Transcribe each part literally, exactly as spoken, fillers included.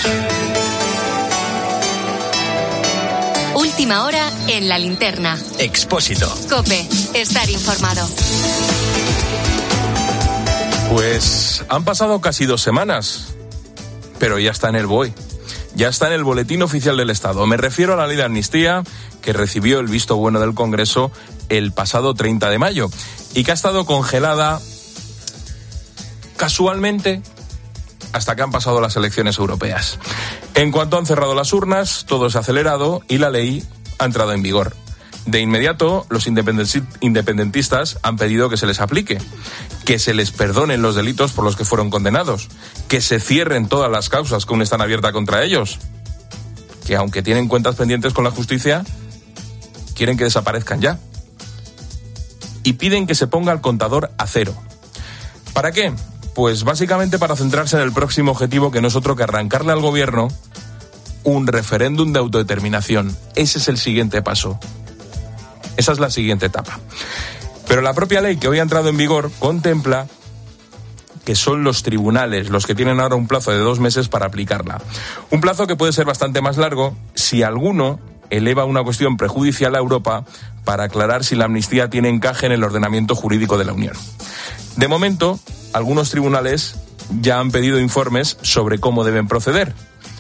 Última hora en La Linterna. Expósito. COPE. Estar informado. Pues han pasado casi dos semanas, pero ya está en el B O E. Ya está en el Boletín Oficial del Estado. Me refiero a la ley de amnistía que recibió el visto bueno del Congreso el pasado treinta de mayo y que ha estado congelada casualmente hasta que han pasado las elecciones europeas. En cuanto han cerrado las urnas, todo se ha acelerado y la ley ha entrado en vigor. De inmediato, los independentistas han pedido que se les aplique, que se les perdonen los delitos por los que fueron condenados, que se cierren todas las causas que aún están abiertas contra ellos, que aunque tienen cuentas pendientes con la justicia, quieren que desaparezcan ya. Y piden que se ponga el contador a cero. ¿Para qué? Pues básicamente para centrarse en el próximo objetivo, que no es otro que arrancarle al gobierno un referéndum de autodeterminación. Ese es el siguiente paso. Esa es la siguiente etapa. Pero la propia ley que hoy ha entrado en vigor contempla que son los tribunales los que tienen ahora un plazo de dos meses para aplicarla. Un plazo que puede ser bastante más largo si alguno eleva una cuestión prejudicial a Europa para aclarar si la amnistía tiene encaje en el ordenamiento jurídico de la Unión. De momento, algunos tribunales ya han pedido informes sobre cómo deben proceder.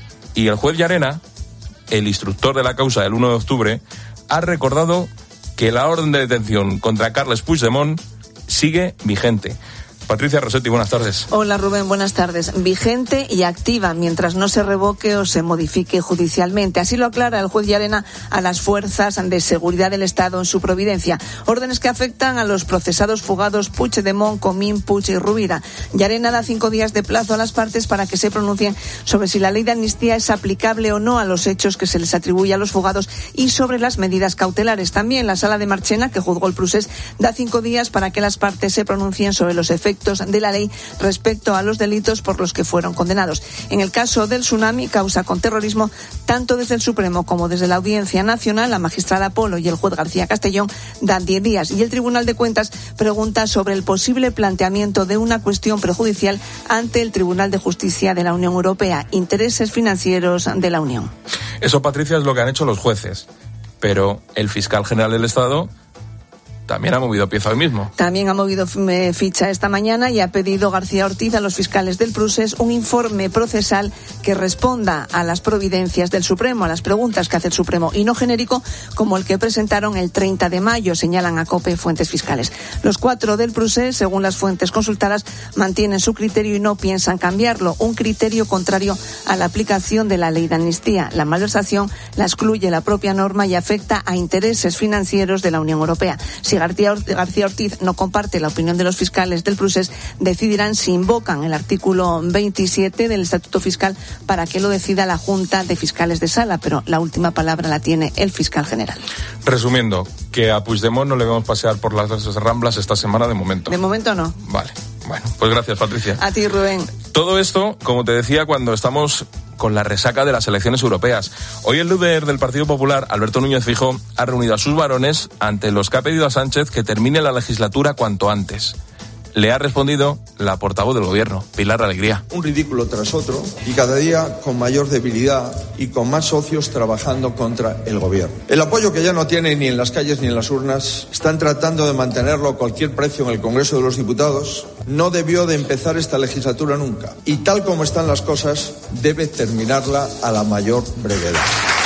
Y el juez Llarena, el instructor de la causa del uno de octubre, ha recordado que la orden de detención contra Carles Puigdemont sigue vigente. Patricia Rossetti, buenas tardes. Hola Rubén, buenas tardes. Vigente y activa mientras no se revoque o se modifique judicialmente. Así lo aclara el juez Llarena a las fuerzas de seguridad del Estado en su providencia. Órdenes que afectan a los procesados fugados Puigdemont, Comín, Puig y Rovira. Llarena da cinco días de plazo a las partes para que se pronuncien sobre si la ley de amnistía es aplicable o no a los hechos que se les atribuye a los fugados y sobre las medidas cautelares. También la Sala de Marchena, que juzgó el procés, da cinco días para que las partes se pronuncien sobre los efectos de la ley respecto a los delitos por los que fueron condenados. En el caso del tsunami, causa con terrorismo, tanto desde el Supremo como desde la Audiencia Nacional, la magistrada Polo y el juez García Castellón dan diez días y el Tribunal de Cuentas pregunta sobre el posible planteamiento de una cuestión prejudicial ante el Tribunal de Justicia de la Unión Europea, intereses financieros de la Unión. Eso, Patricia, es lo que han hecho los jueces, pero el fiscal general del Estado también ha movido pieza hoy mismo. También ha movido ficha esta mañana y ha pedido García Ortiz a los fiscales del procés un informe procesal que responda a las providencias del Supremo, a las preguntas que hace el Supremo, y no genérico como el que presentaron el treinta de mayo, señalan a COPE fuentes fiscales. Los cuatro del procés, según las fuentes consultadas, mantienen su criterio y no piensan cambiarlo, un criterio contrario a la aplicación de la ley de amnistía. La malversación la excluye la propia norma y afecta a intereses financieros de la Unión Europea. Si García Ortiz no comparte la opinión de los fiscales del procés, decidirán si invocan el artículo veintisiete del Estatuto Fiscal para que lo decida la Junta de Fiscales de Sala, pero la última palabra la tiene el fiscal general. Resumiendo, que a Puigdemont no le vamos a pasear por las Ramblas esta semana de momento. De momento no. Vale, bueno, pues gracias, Patricia. A ti, Rubén. Todo esto, como te decía, cuando estamos con la resaca de las elecciones europeas. Hoy el líder del Partido Popular, Alberto Núñez Feijóo, ha reunido a sus varones ante los que ha pedido a Sánchez que termine la legislatura cuanto antes. Le ha respondido la portavoz del gobierno, Pilar Alegría. Un ridículo tras otro y cada día con mayor debilidad y con más socios trabajando contra el gobierno. El apoyo que ya no tiene ni en las calles ni en las urnas, están tratando de mantenerlo a cualquier precio en el Congreso de los Diputados. No debió de empezar esta legislatura nunca y tal como están las cosas, debe terminarla a la mayor brevedad.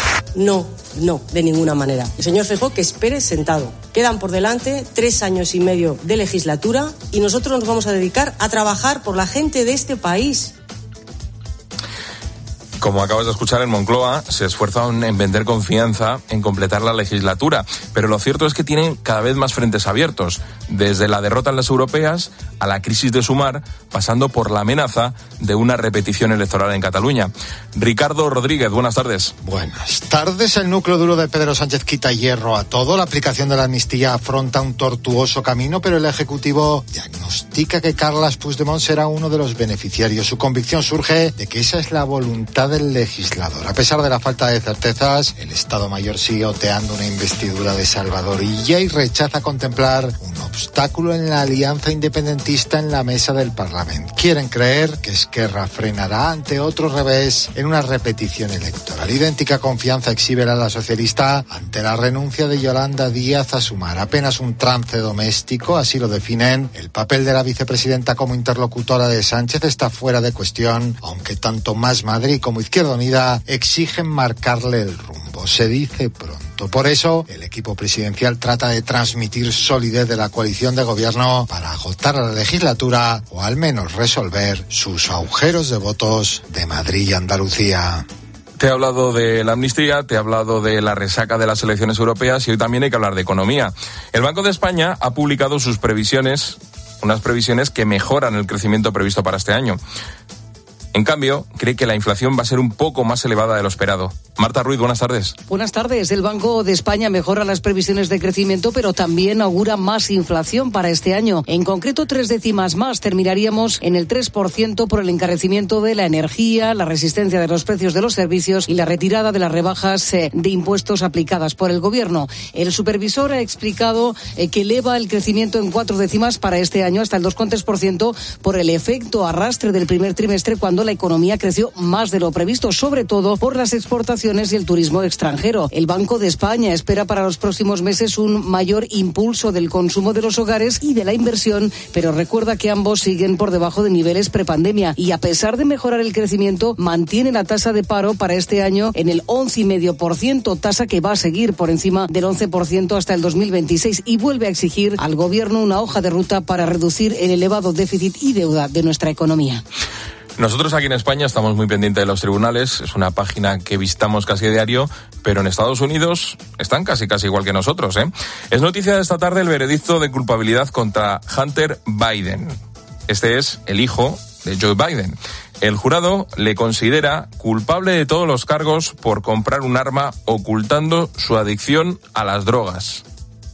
No, no, de ninguna manera. El señor Feijóo que espere sentado. Quedan por delante tres años y medio de legislatura y nosotros nos vamos a dedicar a trabajar por la gente de este país. Como acabas de escuchar, en Moncloa se esfuerzan en vender confianza en completar la legislatura, pero lo cierto es que tienen cada vez más frentes abiertos, desde la derrota en las europeas a la crisis de Sumar, pasando por la amenaza de una repetición electoral en Cataluña. Ricardo Rodríguez, buenas tardes. Buenas tardes. El núcleo duro de Pedro Sánchez quita hierro a todo. La aplicación de la amnistía afronta un tortuoso camino, pero el Ejecutivo diagnostica que Carles Puigdemont será uno de los beneficiarios. Su convicción surge de que esa es la voluntad del legislador. A pesar de la falta de certezas, el Estado Mayor sigue oteando una investidura de Salvador Illa y rechaza contemplar un obstáculo en la alianza independentista en la mesa del Parlamento. Quieren creer que Esquerra frenará ante otro revés en una repetición electoral. Idéntica confianza exhibe la socialista ante la renuncia de Yolanda Díaz a Sumar. Apenas un trance doméstico, así lo definen. El papel de la vicepresidenta como interlocutora de Sánchez está fuera de cuestión, aunque tanto Más Madrid como Izquierda Unida exigen marcarle el rumbo. Se dice pronto. Por eso, el equipo presidencial trata de transmitir solidez de la coalición de gobierno para agotar a la legislatura o al menos resolver sus agujeros de votos de Madrid y Andalucía. Te he hablado de la amnistía, te he hablado de la resaca de las elecciones europeas y hoy también hay que hablar de economía. El Banco de España ha publicado sus previsiones, unas previsiones que mejoran el crecimiento previsto para este año. En cambio, cree que la inflación va a ser un poco más elevada de lo esperado. Marta Ruiz, buenas tardes. Buenas tardes. El Banco de España mejora las previsiones de crecimiento, pero también augura más inflación para este año. En concreto, tres décimas más. Terminaríamos en el tres por ciento por el encarecimiento de la energía, la resistencia de los precios de los servicios y la retirada de las rebajas eh, de impuestos aplicadas por el Gobierno. El supervisor ha explicado eh, que eleva el crecimiento en cuatro décimas para este año hasta el dos coma tres por ciento por el efecto arrastre del primer trimestre, cuando la economía creció más de lo previsto, sobre todo por las exportaciones y el turismo extranjero. El Banco de España espera para los próximos meses un mayor impulso del consumo de los hogares y de la inversión, pero recuerda que ambos siguen por debajo de niveles prepandemia y, a pesar de mejorar el crecimiento, mantiene la tasa de paro para este año en el once coma cinco por ciento, tasa que va a seguir por encima del once por ciento hasta el dos mil veintiséis, y vuelve a exigir al Gobierno una hoja de ruta para reducir el elevado déficit y deuda de nuestra economía. Nosotros aquí en España estamos muy pendientes de los tribunales, es una página que visitamos casi a diario, pero en Estados Unidos están casi casi igual que nosotros, ¿eh? Es noticia de esta tarde el veredicto de culpabilidad contra Hunter Biden. Este es el hijo de Joe Biden. El jurado le considera culpable de todos los cargos por comprar un arma ocultando su adicción a las drogas.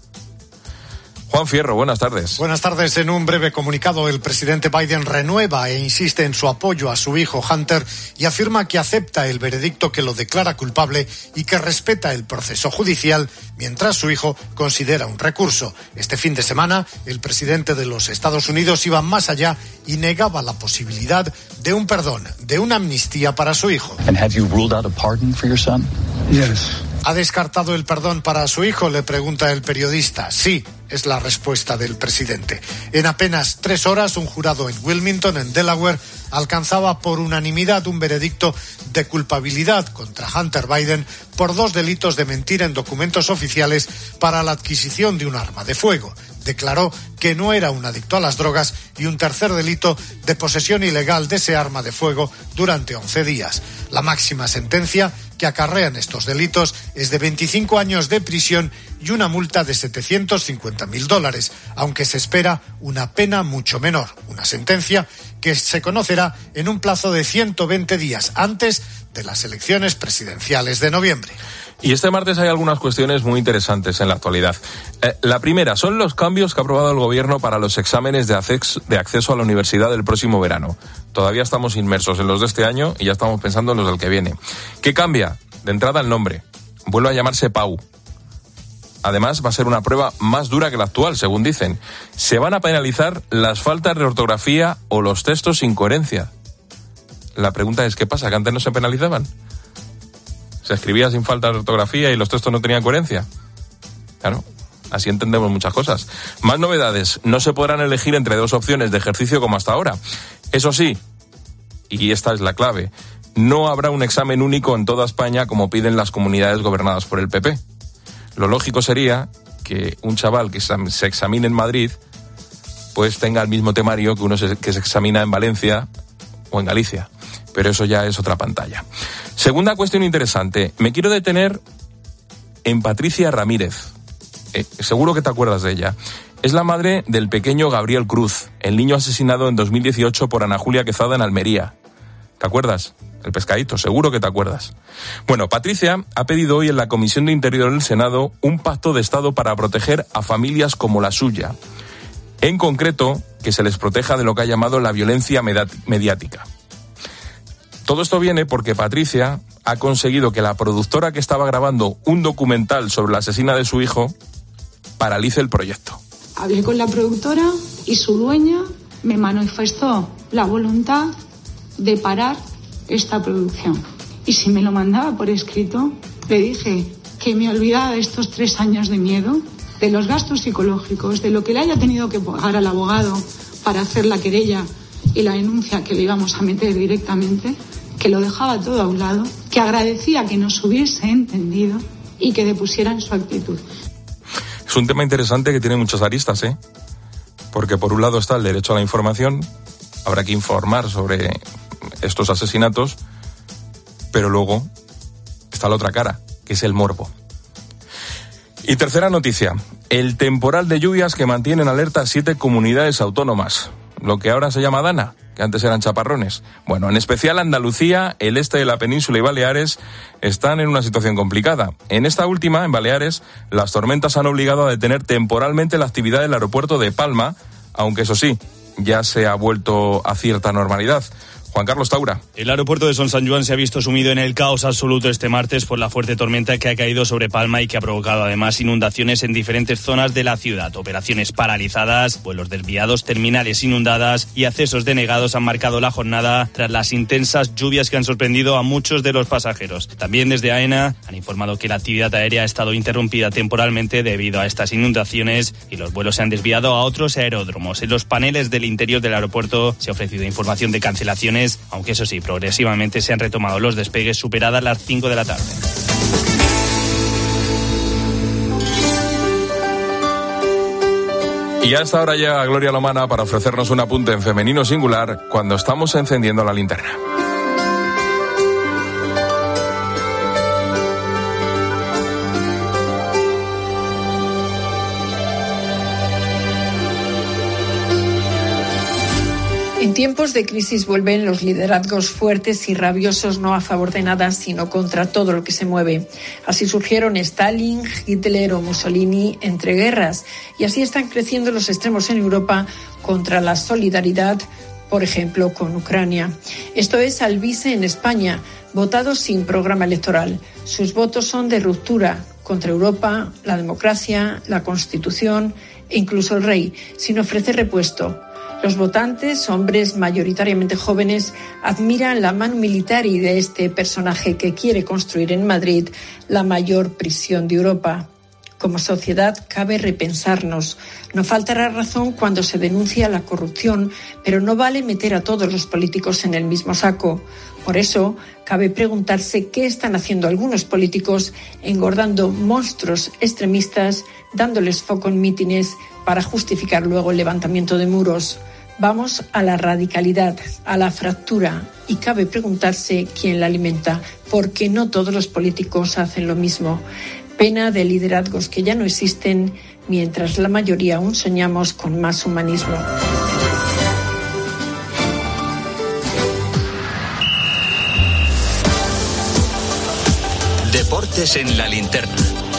Juan Fierro, buenas tardes. Buenas tardes. En un breve comunicado, el presidente Biden renueva e insiste en su apoyo a su hijo Hunter y afirma que acepta el veredicto que lo declara culpable y que respeta el proceso judicial, mientras su hijo considera un recurso. Este fin de semana, el presidente de los Estados Unidos iba más allá y negaba la posibilidad de un perdón, de una amnistía para su hijo. And have you ruled out a pardon for your son? Yes. ¿Ha descartado el perdón para su hijo?, le pregunta el periodista. Sí, es la respuesta del presidente. En apenas tres horas, un jurado en Wilmington, en Delaware, alcanzaba por unanimidad un veredicto de culpabilidad contra Hunter Biden por dos delitos de mentir en documentos oficiales para la adquisición de un arma de fuego. Declaró que no era un adicto a las drogas y un tercer delito de posesión ilegal de ese arma de fuego durante once días. La máxima sentencia que acarrean estos delitos es de veinticinco años de prisión y una multa de setecientos cincuenta mil dólares, aunque se espera una pena mucho menor. Una sentencia que se conocerá en un plazo de ciento veinte días antes de las elecciones presidenciales de noviembre. Y este martes hay algunas cuestiones muy interesantes en la actualidad. Eh, la primera son los cambios que ha aprobado el Gobierno para los exámenes de acceso, de acceso a la universidad del próximo verano. Todavía estamos inmersos en los de este año y ya estamos pensando en los del que viene. ¿Qué cambia? De entrada el nombre. Vuelve a llamarse P A U. Además, va a ser una prueba más dura que la actual, según dicen. Se van a penalizar las faltas de ortografía o los textos sin coherencia. La pregunta es, ¿qué pasa? ¿Que antes no se penalizaban? ¿Se escribía sin falta de ortografía y los textos no tenían coherencia? Claro, así entendemos muchas cosas. Más novedades. No se podrán elegir entre dos opciones de ejercicio como hasta ahora. Eso sí, y esta es la clave, no habrá un examen único en toda España como piden las comunidades gobernadas por el P P. Lo lógico sería que un chaval que se examine en Madrid pues tenga el mismo temario que uno que se examina en Valencia o en Galicia. Pero eso ya es otra pantalla. Segunda cuestión interesante. Me quiero detener en Patricia Ramírez. Eh, seguro que te acuerdas de ella. Es la madre del pequeño Gabriel Cruz, el niño asesinado en dos mil dieciocho por Ana Julia Quezada en Almería. ¿Te acuerdas? El pescadito, seguro que te acuerdas. Bueno, Patricia ha pedido hoy en la Comisión de Interior del Senado un pacto de Estado para proteger a familias como la suya. En concreto, que se les proteja de lo que ha llamado la violencia mediática. Todo esto viene porque Patricia ha conseguido que la productora que estaba grabando un documental sobre la asesina de su hijo paralice el proyecto. Hablé con la productora y su dueña me manifestó la voluntad de parar esta producción. Y si me lo mandaba por escrito, le dije que me olvidaba de estos tres años de miedo, de los gastos psicológicos, de lo que le haya tenido que pagar al abogado para hacer la querella y la denuncia que le íbamos a meter directamente, que lo dejaba todo a un lado, que agradecía que nos hubiese entendido y que depusiera en su actitud. Es un tema interesante que tiene muchas aristas, ¿eh? Porque por un lado está el derecho a la información, habrá que informar sobre estos asesinatos, pero luego está la otra cara, que es el morbo. Y tercera noticia, el temporal de lluvias que mantiene en alerta siete comunidades autónomas, lo que ahora se llama Dana, que antes eran chaparrones. Bueno, en especial Andalucía, el este de la península y Baleares están en una situación complicada. En esta última, en Baleares, las tormentas han obligado a detener temporalmente la actividad del aeropuerto de Palma, aunque eso sí, ya se ha vuelto a cierta normalidad. Juan Carlos Taura. El aeropuerto de Son San Juan se ha visto sumido en el caos absoluto este martes por la fuerte tormenta que ha caído sobre Palma y que ha provocado además inundaciones en diferentes zonas de la ciudad. Operaciones paralizadas, vuelos desviados, terminales inundadas y accesos denegados han marcado la jornada tras las intensas lluvias que han sorprendido a muchos de los pasajeros. También desde AENA han informado que la actividad aérea ha estado interrumpida temporalmente debido a estas inundaciones y los vuelos se han desviado a otros aeródromos. En los paneles del interior del aeropuerto se ha ofrecido información de cancelaciones, aunque eso sí, progresivamente se han retomado los despegues superadas las cinco de la tarde. Y a esta hora llega Gloria Lomana para ofrecernos un apunte en femenino singular cuando estamos encendiendo la linterna. En tiempos de crisis vuelven los liderazgos fuertes y rabiosos, no a favor de nada, sino contra todo lo que se mueve. Así surgieron Stalin, Hitler o Mussolini entre guerras, y así están creciendo los extremos en Europa contra la solidaridad, por ejemplo, con Ucrania. Esto es Alvise en España, votado sin programa electoral. Sus votos son de ruptura contra Europa, la democracia, la Constitución e incluso el rey, sin ofrecer repuesto. Los votantes, hombres mayoritariamente jóvenes, admiran la mano militar y de este personaje que quiere construir en Madrid la mayor prisión de Europa. Como sociedad cabe repensarnos. No faltará razón cuando se denuncia la corrupción, pero no vale meter a todos los políticos en el mismo saco. Por eso, cabe preguntarse qué están haciendo algunos políticos engordando monstruos extremistas, dándoles foco en mítines para justificar luego el levantamiento de muros. Vamos a la radicalidad, a la fractura, y cabe preguntarse quién la alimenta, porque no todos los políticos hacen lo mismo. Pena de liderazgos que ya no existen, mientras la mayoría aún soñamos con más humanismo. Deportes en la linterna.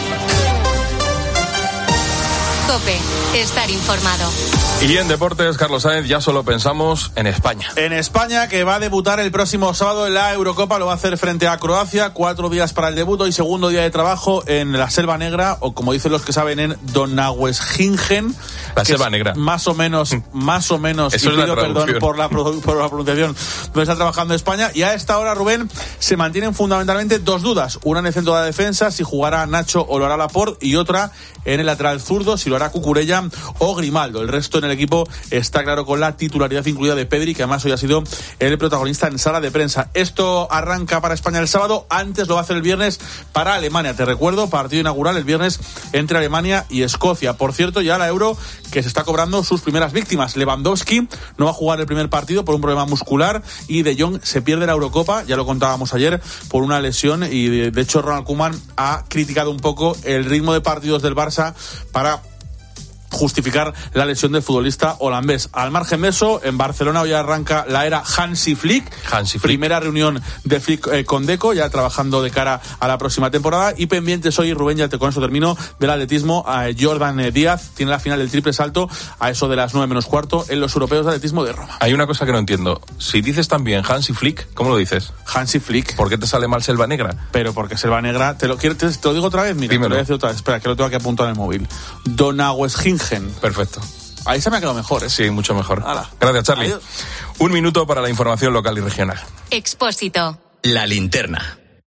COPE, estar informado. Y en deportes, Carlos Sáenz, ya solo pensamos en España. En España, que va a debutar el próximo sábado en la Eurocopa, lo va a hacer frente a Croacia, cuatro días para el debut y segundo día de trabajo en la Selva Negra, o como dicen los que saben, en Donaueschingen. La Selva Negra. Más o menos, más o menos, Eso y es pido la perdón por la, por la pronunciación, donde está trabajando España. Y a esta hora, Rubén, se mantienen fundamentalmente dos dudas. Una en el centro de la defensa, si jugará Nacho o lo hará Laporte, y otra en el lateral zurdo, si lo hará Cucurella o Grimaldo. El resto en el equipo está claro, con la titularidad incluida de Pedri, que además hoy ha sido el protagonista en sala de prensa. Esto arranca para España el sábado, antes lo va a hacer el viernes para Alemania. Te recuerdo, partido inaugural el viernes entre Alemania y Escocia. Por cierto, ya la Euro que se está cobrando sus primeras víctimas. Lewandowski no va a jugar el primer partido por un problema muscular y De Jong se pierde la Eurocopa, ya lo contábamos ayer, por una lesión, y de, de hecho Ronald Koeman ha criticado un poco el ritmo de partidos del Barça para justificar la lesión del futbolista holandés. Al margen de eso, en Barcelona hoy arranca la era Hansi Flick. Hansi Flick. Primera reunión de Flick eh, con Deco, ya trabajando de cara a la próxima temporada. Y pendientes hoy, Rubén, ya te, con eso termino, del atletismo. Eh, Jordan eh, Díaz tiene la final del triple salto a eso de las nueve menos cuarto en los europeos de atletismo de Roma. Hay una cosa que no entiendo. Si dices también Hansi Flick, ¿cómo lo dices? Hansi Flick. ¿Por qué te sale mal Selva Negra? Pero porque Selva Negra, te lo, te, te lo digo otra vez, mira, Dímelo. te lo voy a decir otra vez. Espera, que lo tengo que apuntar en el móvil. Donaueschingen. Perfecto. Ahí se me ha quedado mejor, ¿eh? Sí, mucho mejor. Hala. Gracias, Charlie. Adiós. Un minuto para la información local y regional. Expósito. La linterna.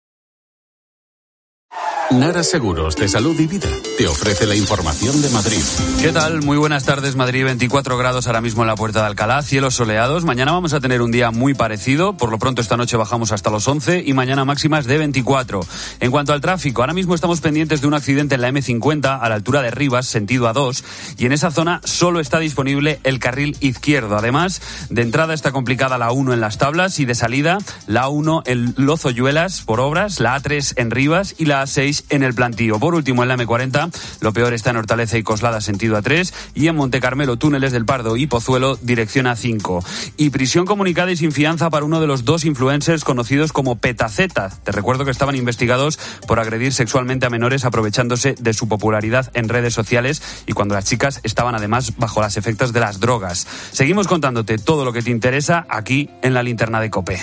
Nara Seguros de Salud y Vida te ofrece la información de Madrid. ¿Qué tal? Muy buenas tardes, Madrid. veinticuatro grados ahora mismo en la Puerta de Alcalá, cielos soleados. Mañana vamos a tener un día muy parecido. Por lo pronto esta noche bajamos hasta los once y mañana máximas de veinticuatro. En cuanto al tráfico, ahora mismo estamos pendientes de un accidente en la eme cincuenta a la altura de Rivas, sentido A dos, y en esa zona solo está disponible el carril izquierdo. Además, de entrada está complicada la uno en Las Tablas y de salida la uno en Lozoyuelas por obras, la A tres en Rivas y la A seis en el Plantío. Por último, en la eme cuarenta, lo peor está en Hortaleza y Coslada, sentido A tres, y en Montecarmelo, túneles del Pardo y Pozuelo, dirección A cinco. Y prisión comunicada y sin fianza para uno de los dos influencers conocidos como Petaceta. Te recuerdo que estaban investigados por agredir sexualmente a menores aprovechándose de su popularidad en redes sociales y cuando las chicas estaban además bajo los efectos de las drogas. Seguimos contándote todo lo que te interesa aquí en la linterna de COPE.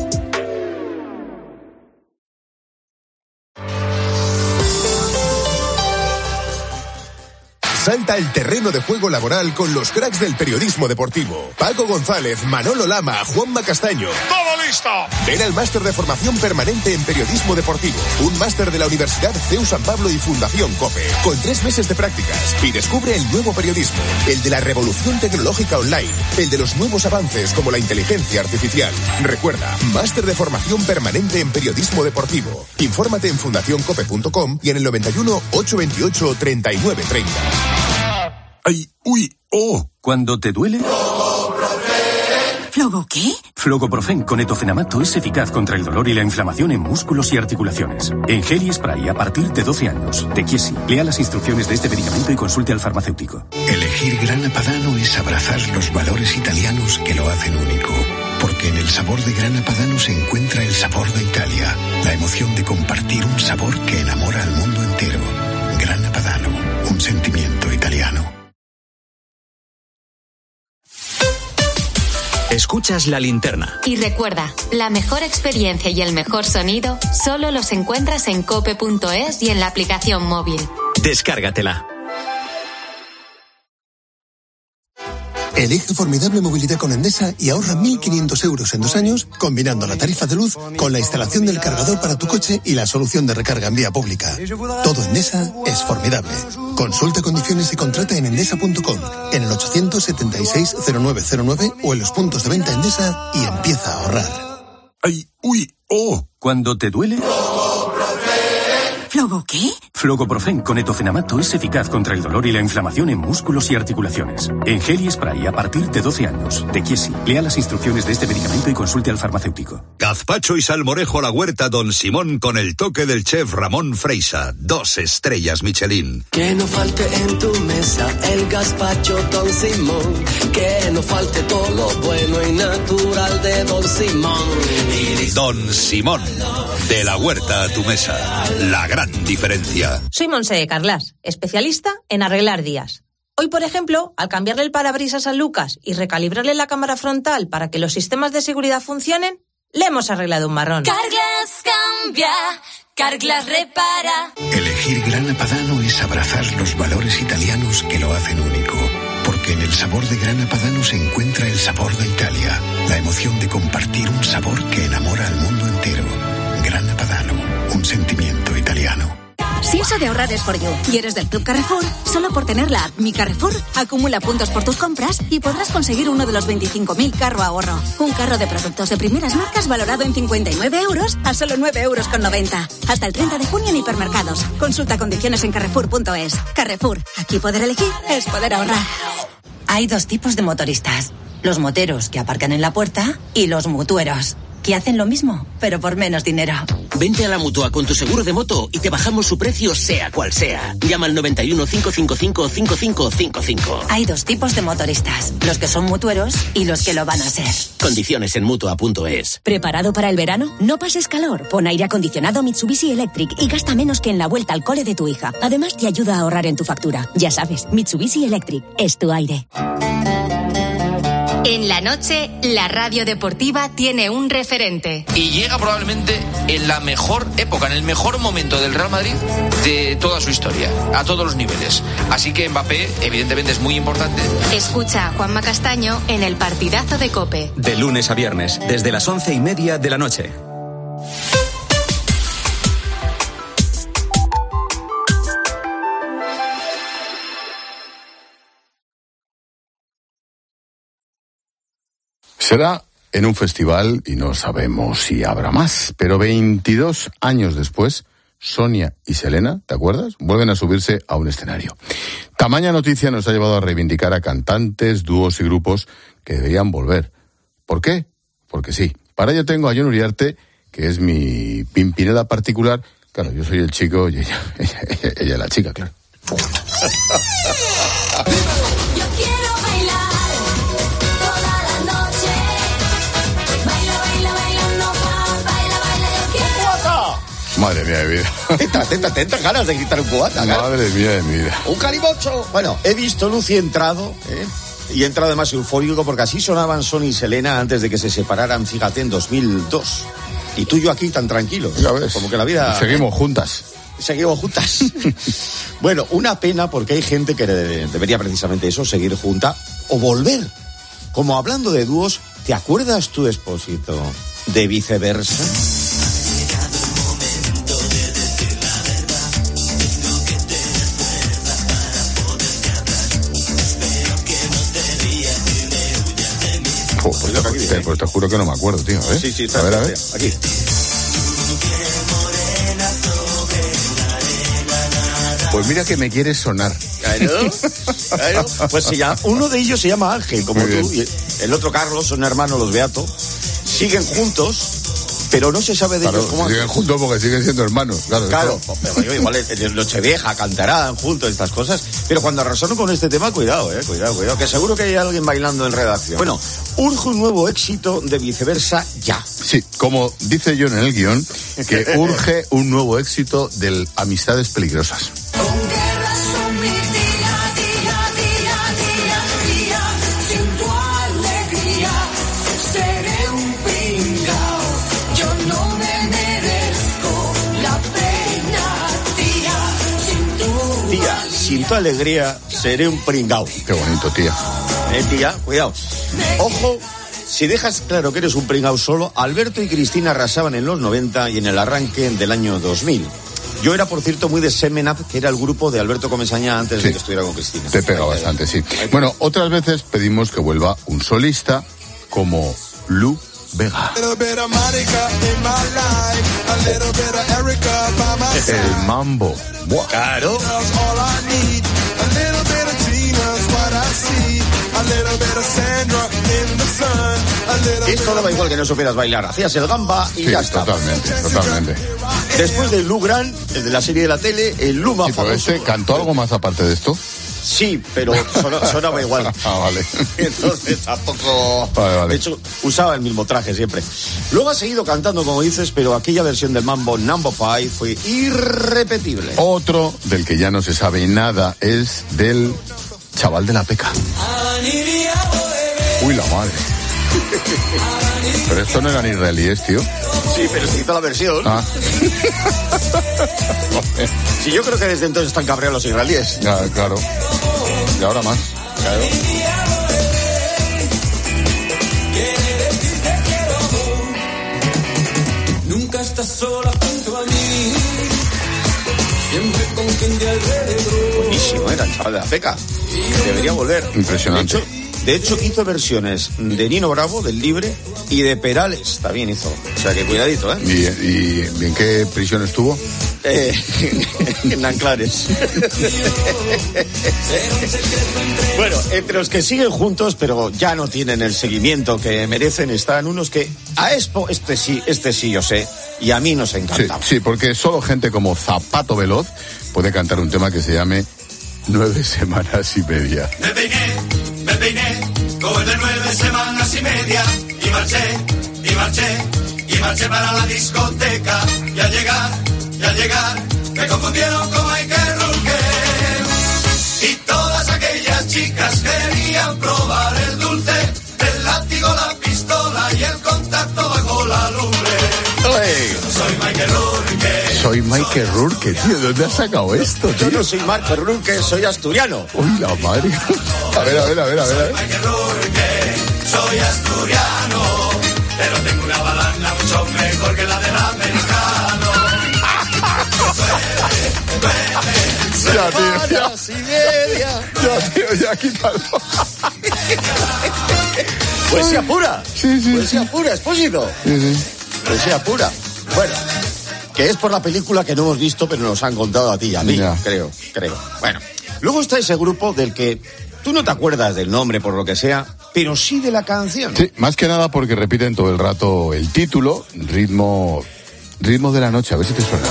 Salta al terreno de juego laboral con los cracks del periodismo deportivo. Paco González, Manolo Lama, Juanma Castaño. ¡Todo listo! Ven al máster de formación permanente en periodismo deportivo. Un máster de la Universidad C E U San Pablo y Fundación COPE. Con tres meses de prácticas. Y descubre el nuevo periodismo. El de la revolución tecnológica online. El de los nuevos avances como la inteligencia artificial. Recuerda, máster de formación permanente en periodismo deportivo. Infórmate en fundación cope punto com y en el noventa y uno, ochocientos veintiocho, treinta y nueve treinta. ¡Ay! ¡Uy! ¡Oh! ¿Cuándo te duele? ¿Flogo qué? Flogoprofen con etofenamato es eficaz contra el dolor y la inflamación en músculos y articulaciones. En gel y spray a partir de doce años. De Chiesi. Lea las instrucciones de este medicamento y consulte al farmacéutico. Elegir Grana Padano es abrazar los valores italianos que lo hacen único. Porque en el sabor de Grana Padano se encuentra el sabor de Italia. La emoción de compartir un sabor que enamora al mundo entero. Grana Padano. Un sentimiento italiano. Escuchas La Linterna. Y recuerda, la mejor experiencia y el mejor sonido solo los encuentras en cope punto es y en la aplicación móvil. Descárgatela. Elige formidable movilidad con Endesa y ahorra mil quinientos euros en dos años combinando la tarifa de luz con la instalación del cargador para tu coche y la solución de recarga en vía pública. Todo Endesa es formidable. Consulta condiciones y contrata en endesa punto com, en el ochocientos setenta y seis cero nueve cero nueve o en los puntos de venta Endesa y empieza a ahorrar. ¡Ay! ¡Uy! ¡Oh! ¿Cuándo te duele? ¿Flogo qué? Flogoprofen con etofenamato es eficaz contra el dolor y la inflamación en músculos y articulaciones. En gel y spray a partir de doce años. De Chiesi. Lea las instrucciones de este medicamento y consulte al farmacéutico. Gazpacho y salmorejo a la huerta Don Simón con el toque del chef Ramón Freisa. Dos estrellas Michelin. Que no falte en tu mesa el gazpacho Don Simón. Que no falte todo lo bueno y natural de Don Simón. Don Simón. De la huerta a tu mesa. La gran diferencia. Soy Montse de Carlas, especialista en arreglar días. Hoy, por ejemplo, al cambiarle el parabrisas a Lucas y recalibrarle la cámara frontal para que los sistemas de seguridad funcionen, le hemos arreglado un marrón. Carglass cambia, Carglass repara. Elegir Grana Padano es abrazar los valores italianos que lo hacen único. Porque en el sabor de Grana Padano se encuentra el sabor de Italia. La emoción de compartir un sabor que enamora al mundo entero. Grana Padano, un sentimiento italiano. Si eso de ahorrar es for you y eres del Club Carrefour, solo por tener la app Mi Carrefour, acumula puntos por tus compras y podrás conseguir uno de los veinticinco mil carro ahorro. Un carro de productos de primeras marcas valorado en cincuenta y nueve euros a solo nueve euros con noventa. Hasta el treinta de junio en hipermercados. Consulta condiciones en carrefour punto es. Carrefour, aquí poder elegir es poder ahorrar. Hay dos tipos de motoristas. Los moteros que aparcan en la puerta y los mutueros. que hacen lo mismo, pero por menos dinero. Vente a la Mutua con tu seguro de moto y te bajamos su precio sea cual sea. Llama al noventa y uno, cinco cinco cinco, cinco cinco cinco cinco. Hay dos tipos de motoristas, los que son mutueros y los que lo van a ser. Condiciones en Mutua punto es. ¿Preparado para el verano? No pases calor. Pon aire acondicionado Mitsubishi Electric y gasta menos que en la vuelta al cole de tu hija. Además, te ayuda a ahorrar en tu factura. Ya sabes, Mitsubishi Electric es tu aire. En la noche, la radio deportiva tiene un referente. Y llega probablemente en la mejor época, en el mejor momento del Real Madrid de toda su historia, a todos los niveles. Así que Mbappé, evidentemente, es muy importante. Escucha a Juanma Castaño en el partidazo de COPE. De lunes a viernes, desde las once y media de la noche. Será en un festival y no sabemos si habrá más, pero veintidós años después, Sonia y Selena, ¿te acuerdas?, vuelven a subirse a un escenario. Tamaña noticia nos ha llevado a reivindicar a cantantes, dúos y grupos que deberían volver. ¿Por qué? Porque sí. Para ello tengo a Jon Uriarte, que es mi Pimpinela particular. Claro, yo soy el chico y ella, ella, ella, ella la chica, claro. Madre mía de vida. Te entran, te entran ganas de gritar un cubata, ¿no? Madre mía de mi vida. Un calimocho. Bueno, he visto Lucy entrado, ¿eh? Y he entrado además eufórico porque así sonaban Sonia y Selena antes de que se separaran, fíjate, en dos mil dos. Y tú y yo aquí tan tranquilos. Ya ves. Como que la vida... Seguimos juntas. Seguimos juntas. Bueno, una pena porque hay gente que de- debería precisamente eso, seguir junta o volver. Como hablando de dúos, ¿te acuerdas tú, Expósito, de Viceversa? Oh, pues te, te, pues te juro que no me acuerdo, tío. ¿eh? Sí, sí, a ver, a ver. Aquí. Pues mira que me quiere sonar. Claro, claro. Pues se llama, uno de ellos se llama Ángel, como Muy tú, bien. y el otro Carlos, son hermanos los Beato. Siguen juntos, pero no se sabe de Claro, ellos cómo... siguen juntos porque siguen siendo hermanos. Claro, Claro, esto- pero yo igual en Nochevieja cantarán juntos estas cosas, pero cuando resueno con este tema, cuidado, eh, cuidado, cuidado, que seguro que hay alguien bailando en redacción. Bueno, urge un nuevo éxito de Viceversa ya. Sí, como dice John en el guión, que urge un nuevo éxito del Amistades Peligrosas. Sin tu alegría seré un pringao. Yo no me merezco la pena, tía. Sin tu Tía, sin tu alegría seré un pringao. Qué bonito, tía. Eh, tía, cuidado. Ojo, si dejas claro que eres un pringao solo, Alberto y Cristina arrasaban en los noventa y en el arranque del año dos mil. Yo era, por cierto, muy de Semen Up, que era el grupo de Alberto Comesaña antes Sí. de que estuviera con Cristina. Te pega bastante, sí. Bueno, otras veces pedimos que vuelva un solista como Lu Vega. El mambo. Buah. Claro. Esto daba igual que no supieras bailar. Hacías el gamba y Sí, ya está. totalmente, totalmente. Después del Lu Gran, el de la serie de la tele, el Lu más Sí, pero famoso. este cantó algo más aparte de esto. Sí, pero sonaba, sonaba igual. Ah, vale. Entonces tampoco... Vale, vale. De hecho, usaba el mismo traje siempre. Luego ha seguido cantando, como dices, pero aquella versión del Mambo Number Five fue irrepetible. Otro del que ya no se sabe nada es del chaval de la peca. Uy, la madre. Pero esto no eran israelíes, tío. Sí, pero se quitó la versión. Ah. Sí, yo creo que desde entonces están cabreados los israelíes. Ya, claro. Y ahora más. Claro. Nunca estás sola junto a mí. Siempre con gente alrededor. Buenísimo, era el chaval de la peca. Debería volver. Impresionante. De hecho, De hecho, hizo versiones de Nino Bravo, del Libre, y de Perales también hizo. O sea, que cuidadito, ¿eh? ¿Y, y en qué prisión estuvo? Eh, en Anclares. Bueno, entre los que siguen juntos, pero ya no tienen el seguimiento que merecen, están unos que a Expo, este sí, este sí yo sé, y a mí nos encanta. Sí, sí, porque solo gente como Zapato Veloz puede cantar un tema que se llame Nueve Semanas y Media. Me peiné, me peiné, como el de nueve semanas y media, y marché, y marché, y marché para la discoteca, y al llegar, y al llegar, me confundieron con Michael Rourke, y todas aquellas chicas querían probar el dulce, el látigo, la pistola y el contacto bajo la lumbre. Soy Michael Rourke. Soy Michael Rourke, tío. ¿De dónde has sacado esto, tío? Yo no soy Michael Rourke, soy asturiano. Uy, la madre. A ver, a ver, a ver, a ver. Soy Michael Rourke, soy asturiano, pero tengo una balana mucho mejor que la del americano. Ya, tío, ya. Y media. Ya, tío, ya, quítalo. Poesía pura. Sí, sí. Poesía sí. pura, Expósito. Sí, sí. Poesía pura. Bueno, que es por la película que no hemos visto, pero nos han contado a ti y a mí, Ya. creo, creo. Bueno, luego está ese grupo del que tú no te acuerdas del nombre por lo que sea, pero sí de la canción. Sí, más que nada porque repiten todo el rato el título, ritmo, ritmo de la noche, a ver si te suena.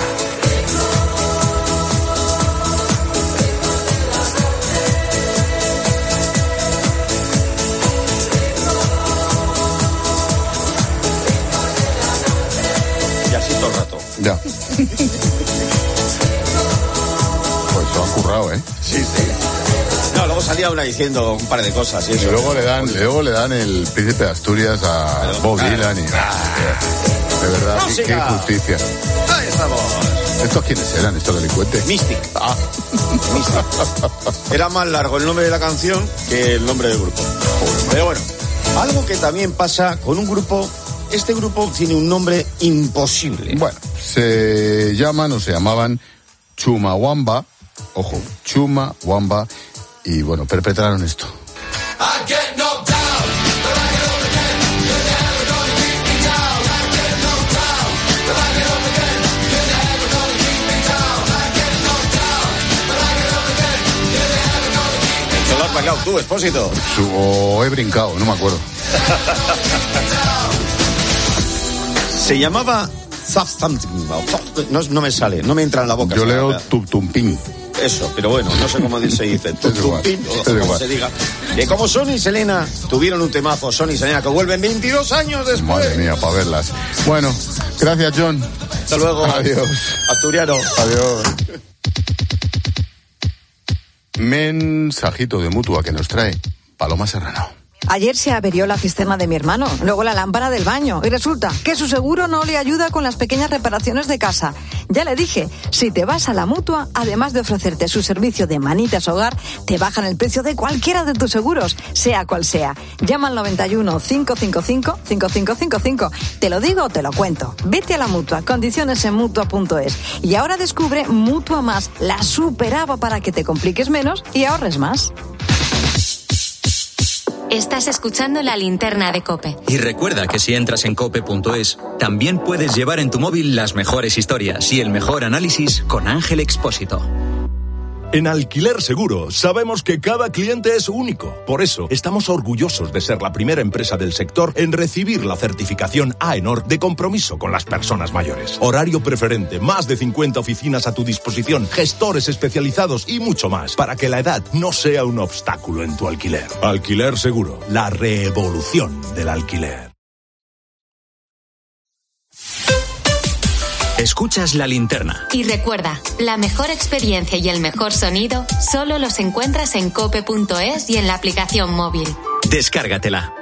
Y así todo el rato. Ya. Pues lo han currado, ¿eh? Sí, sí. No, luego salía una diciendo un par de cosas y eso. Y luego le dan, luego le dan el Príncipe de Asturias a Pero, Bob ah, Dylan y... ah, de verdad, qué, qué ¡música! injusticia. Ahí estamos. ¿Estos quiénes eran, estos delincuentes? Mystic. Ah. Mystic. Era más largo el nombre de la canción que el nombre del grupo. Pero bueno, algo que también pasa con un grupo. Este grupo tiene un nombre imposible. Bueno, se llaman o se llamaban Chumawamba, ojo, Chumawamba, y bueno, perpetraron esto. I get knocked down, but I get up again. You're never gonna keep me down. I get knocked down, but I get up again. You're never gonna keep me down. I get knocked down, but I get up again. You're never gonna keep me down. ¿Te lo has bailado tú, Expósito? Su- o he brincado, no me acuerdo. Se llamaba Zap Something. No, no me sale, no me entra en la boca. Yo esa leo palabra. Tuptumpín. Eso, pero bueno, no sé cómo se dice. Tutumpín, o es como igual. se diga. Que como Sonny y Selena tuvieron un temazo, Sonny y Selena, que vuelven veintidós años después. Madre mía, para verlas. Bueno, gracias, John. Hasta luego. Adiós. Asturiano. Adiós. Mensajito de Mutua que nos trae Paloma Serrano. Ayer se averió la cisterna de mi hermano, luego la lámpara del baño y resulta que su seguro no le ayuda con las pequeñas reparaciones de casa. Ya le dije, si te vas a la Mutua, además de ofrecerte su servicio de manitas hogar, te bajan el precio de cualquiera de tus seguros, sea cual sea. Llama al noventa y uno, cinco cinco cinco, cinco cinco cinco cinco. Te lo digo o te lo cuento. Vete a la Mutua, condiciones en mutua punto es. Y ahora descubre Mutua Más, la superaba para que te compliques menos y ahorres más. Estás escuchando La Linterna de COPE. Y recuerda que si entras en cope punto es, también puedes llevar en tu móvil las mejores historias y el mejor análisis con Ángel Expósito. En Alquiler Seguro sabemos que cada cliente es único. Por eso estamos orgullosos de ser la primera empresa del sector en recibir la certificación AENOR de compromiso con las personas mayores. Horario preferente, más de cincuenta oficinas a tu disposición, gestores especializados y mucho más para que la edad no sea un obstáculo en tu alquiler. Alquiler Seguro, la revolución del alquiler. Escuchas La Linterna. Y recuerda, la mejor experiencia y el mejor sonido solo los encuentras en cope punto es y en la aplicación móvil. Descárgatela.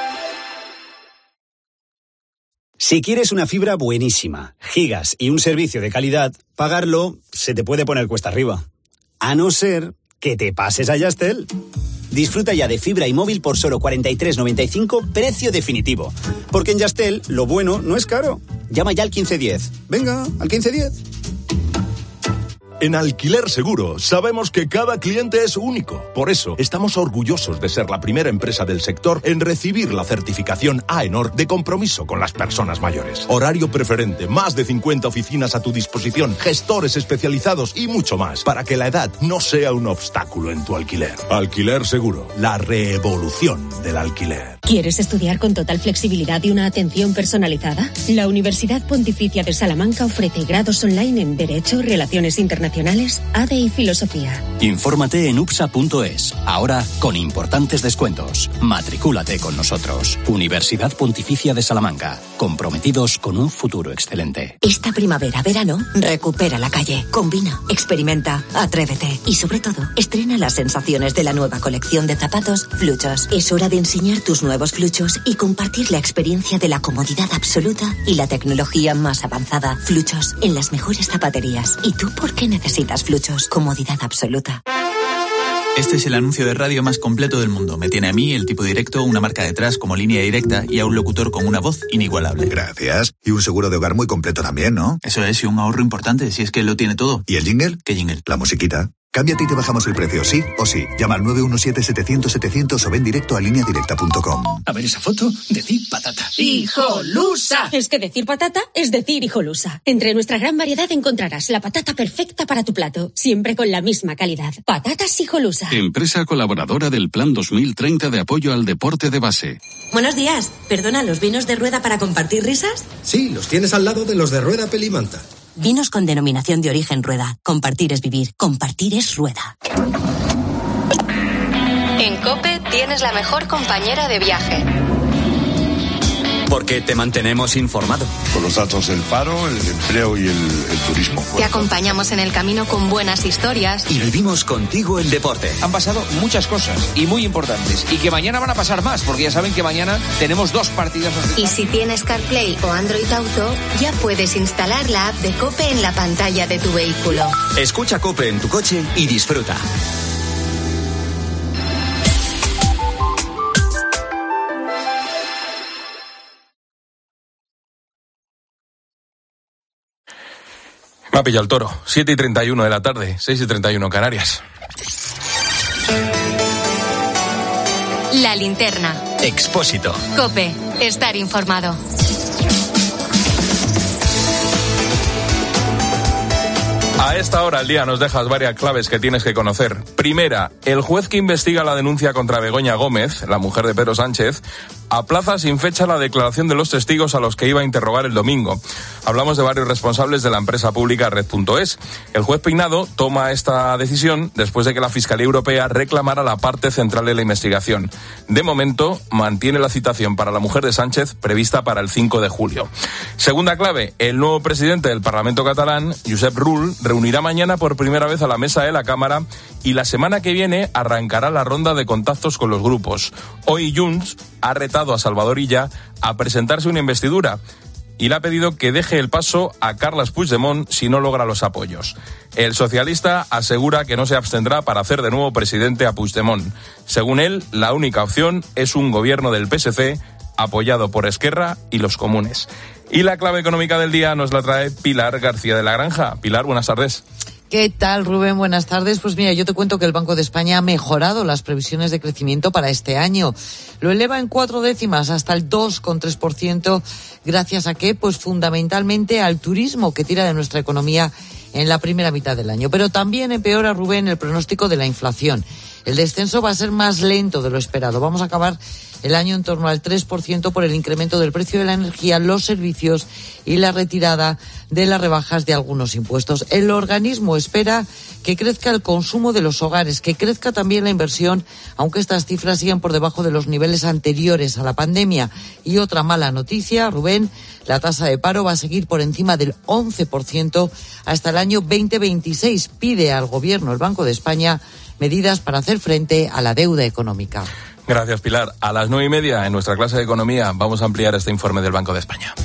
Si quieres una fibra buenísima, gigas y un servicio de calidad, pagarlo se te puede poner cuesta arriba. A no ser que te pases a Yastel. Disfruta ya de fibra y móvil por solo cuarenta y tres noventa y cinco, precio definitivo. Porque en Yastel, lo bueno no es caro. Llama ya al quince diez. Venga, al quince diez. En Alquiler Seguro sabemos que cada cliente es único. Por eso estamos orgullosos de ser la primera empresa del sector en recibir la certificación AENOR de compromiso con las personas mayores. Horario preferente, más de cincuenta oficinas a tu disposición, gestores especializados y mucho más, para que la edad no sea un obstáculo en tu alquiler. Alquiler Seguro, la revolución del alquiler. ¿Quieres estudiar con total flexibilidad y una atención personalizada? La Universidad Pontificia de Salamanca ofrece grados online en Derecho, Relaciones Internacionales, A D E y Filosofía. Infórmate en U P S A punto es. Ahora con importantes descuentos. Matricúlate con nosotros. Universidad Pontificia de Salamanca. Comprometidos con un futuro excelente. Esta primavera, verano, recupera la calle. Combina, experimenta, atrévete y sobre todo, estrena las sensaciones de la nueva colección de zapatos Fluchos. Es hora de enseñar tus nuevos Fluchos y compartir la experiencia de la comodidad absoluta y la tecnología más avanzada. Fluchos en las mejores zapaterías. ¿Y tú por qué necesitas Fluchos? Comodidad absoluta. Este es el anuncio de radio más completo del mundo. Me tiene a mí, el tipo directo, una marca detrás como Línea Directa y a un locutor con una voz inigualable. Gracias. Y un seguro de hogar muy completo también, ¿no? Eso es, y un ahorro importante, si es que lo tiene todo. ¿Y el jingle? ¿Qué jingle? La musiquita. Cámbiate y te bajamos el precio, sí o sí. Llama al nueve uno siete, setecientos, setecientos o ven directo a línea directa punto com. A ver esa foto, decir patata. ¡Hijolusa! Es que decir patata es decir hijolusa. Entre nuestra gran variedad encontrarás la patata perfecta para tu plato, siempre con la misma calidad. Patatas Hijolusa. Empresa colaboradora del Plan dos mil treinta de apoyo al deporte de base. Buenos días. Perdona, ¿los vinos de Rueda para compartir risas? Sí, los tienes al lado de los de Rueda Pelimanta. Vinos con denominación de origen Rueda. Compartir es vivir. Compartir es Rueda. En COPE tienes la mejor compañera de viaje. Porque te mantenemos informado. Con los datos del paro, el empleo y el, el turismo. Te acompañamos en el camino con buenas historias. Y vivimos contigo el deporte. Han pasado muchas cosas y muy importantes. Y que mañana van a pasar más, porque ya saben que mañana tenemos dos partidas. Y si tienes CarPlay o Android Auto, ya puedes instalar la app de COPE en la pantalla de tu vehículo. Escucha COPE en tu coche y disfruta. Me ha pillado el toro. siete y treinta y uno de la tarde, seis y treinta y uno en Canarias. La linterna. Expósito. COPE. Estar informado. A esta hora del día nos dejas varias claves que tienes que conocer. Primera, el juez que investiga la denuncia contra Begoña Gómez, la mujer de Pedro Sánchez, aplaza sin fecha la declaración de los testigos a los que iba a interrogar el domingo. Hablamos de varios responsables de la empresa pública Red punto es. El juez Peinado toma esta decisión después de que la Fiscalía Europea reclamara la parte central de la investigación. De momento, mantiene la citación para la mujer de Sánchez prevista para el cinco de julio. Segunda clave, el nuevo presidente del Parlamento catalán, Josep Rull, reunirá mañana por primera vez a la mesa de la Cámara y la semana que viene arrancará la ronda de contactos con los grupos. Hoy Junts ha retado a Salvador Illa a presentarse una investidura y le ha pedido que deje el paso a Carles Puigdemont si no logra los apoyos. El socialista asegura que no se abstendrá para hacer de nuevo presidente a Puigdemont. Según él, la única opción es un gobierno del P S C apoyado por Esquerra y los comunes. Y la clave económica del día nos la trae Pilar García de la Granja. Pilar, buenas tardes. ¿Qué tal, Rubén? Buenas tardes. Pues mira, yo te cuento que el Banco de España ha mejorado las previsiones de crecimiento para este año. Lo eleva en cuatro décimas hasta el dos coma tres por ciento. ¿Gracias a qué? Pues fundamentalmente al turismo que tira de nuestra economía en la primera mitad del año. Pero también empeora, Rubén, el pronóstico de la inflación. El descenso va a ser más lento de lo esperado. Vamos a acabar el año en torno al tres por ciento por el incremento del precio de la energía, los servicios y la retirada de las rebajas de algunos impuestos. El organismo espera que crezca el consumo de los hogares, que crezca también la inversión, aunque estas cifras siguen por debajo de los niveles anteriores a la pandemia. Y otra mala noticia, Rubén, la tasa de paro va a seguir por encima del once por ciento hasta el año veinte veintiséis. Pide al Gobierno, el Banco de España, medidas para hacer frente a la deuda económica. Gracias, Pilar. A las nueve y media, en nuestra clase de Economía, vamos a ampliar este informe del Banco de España.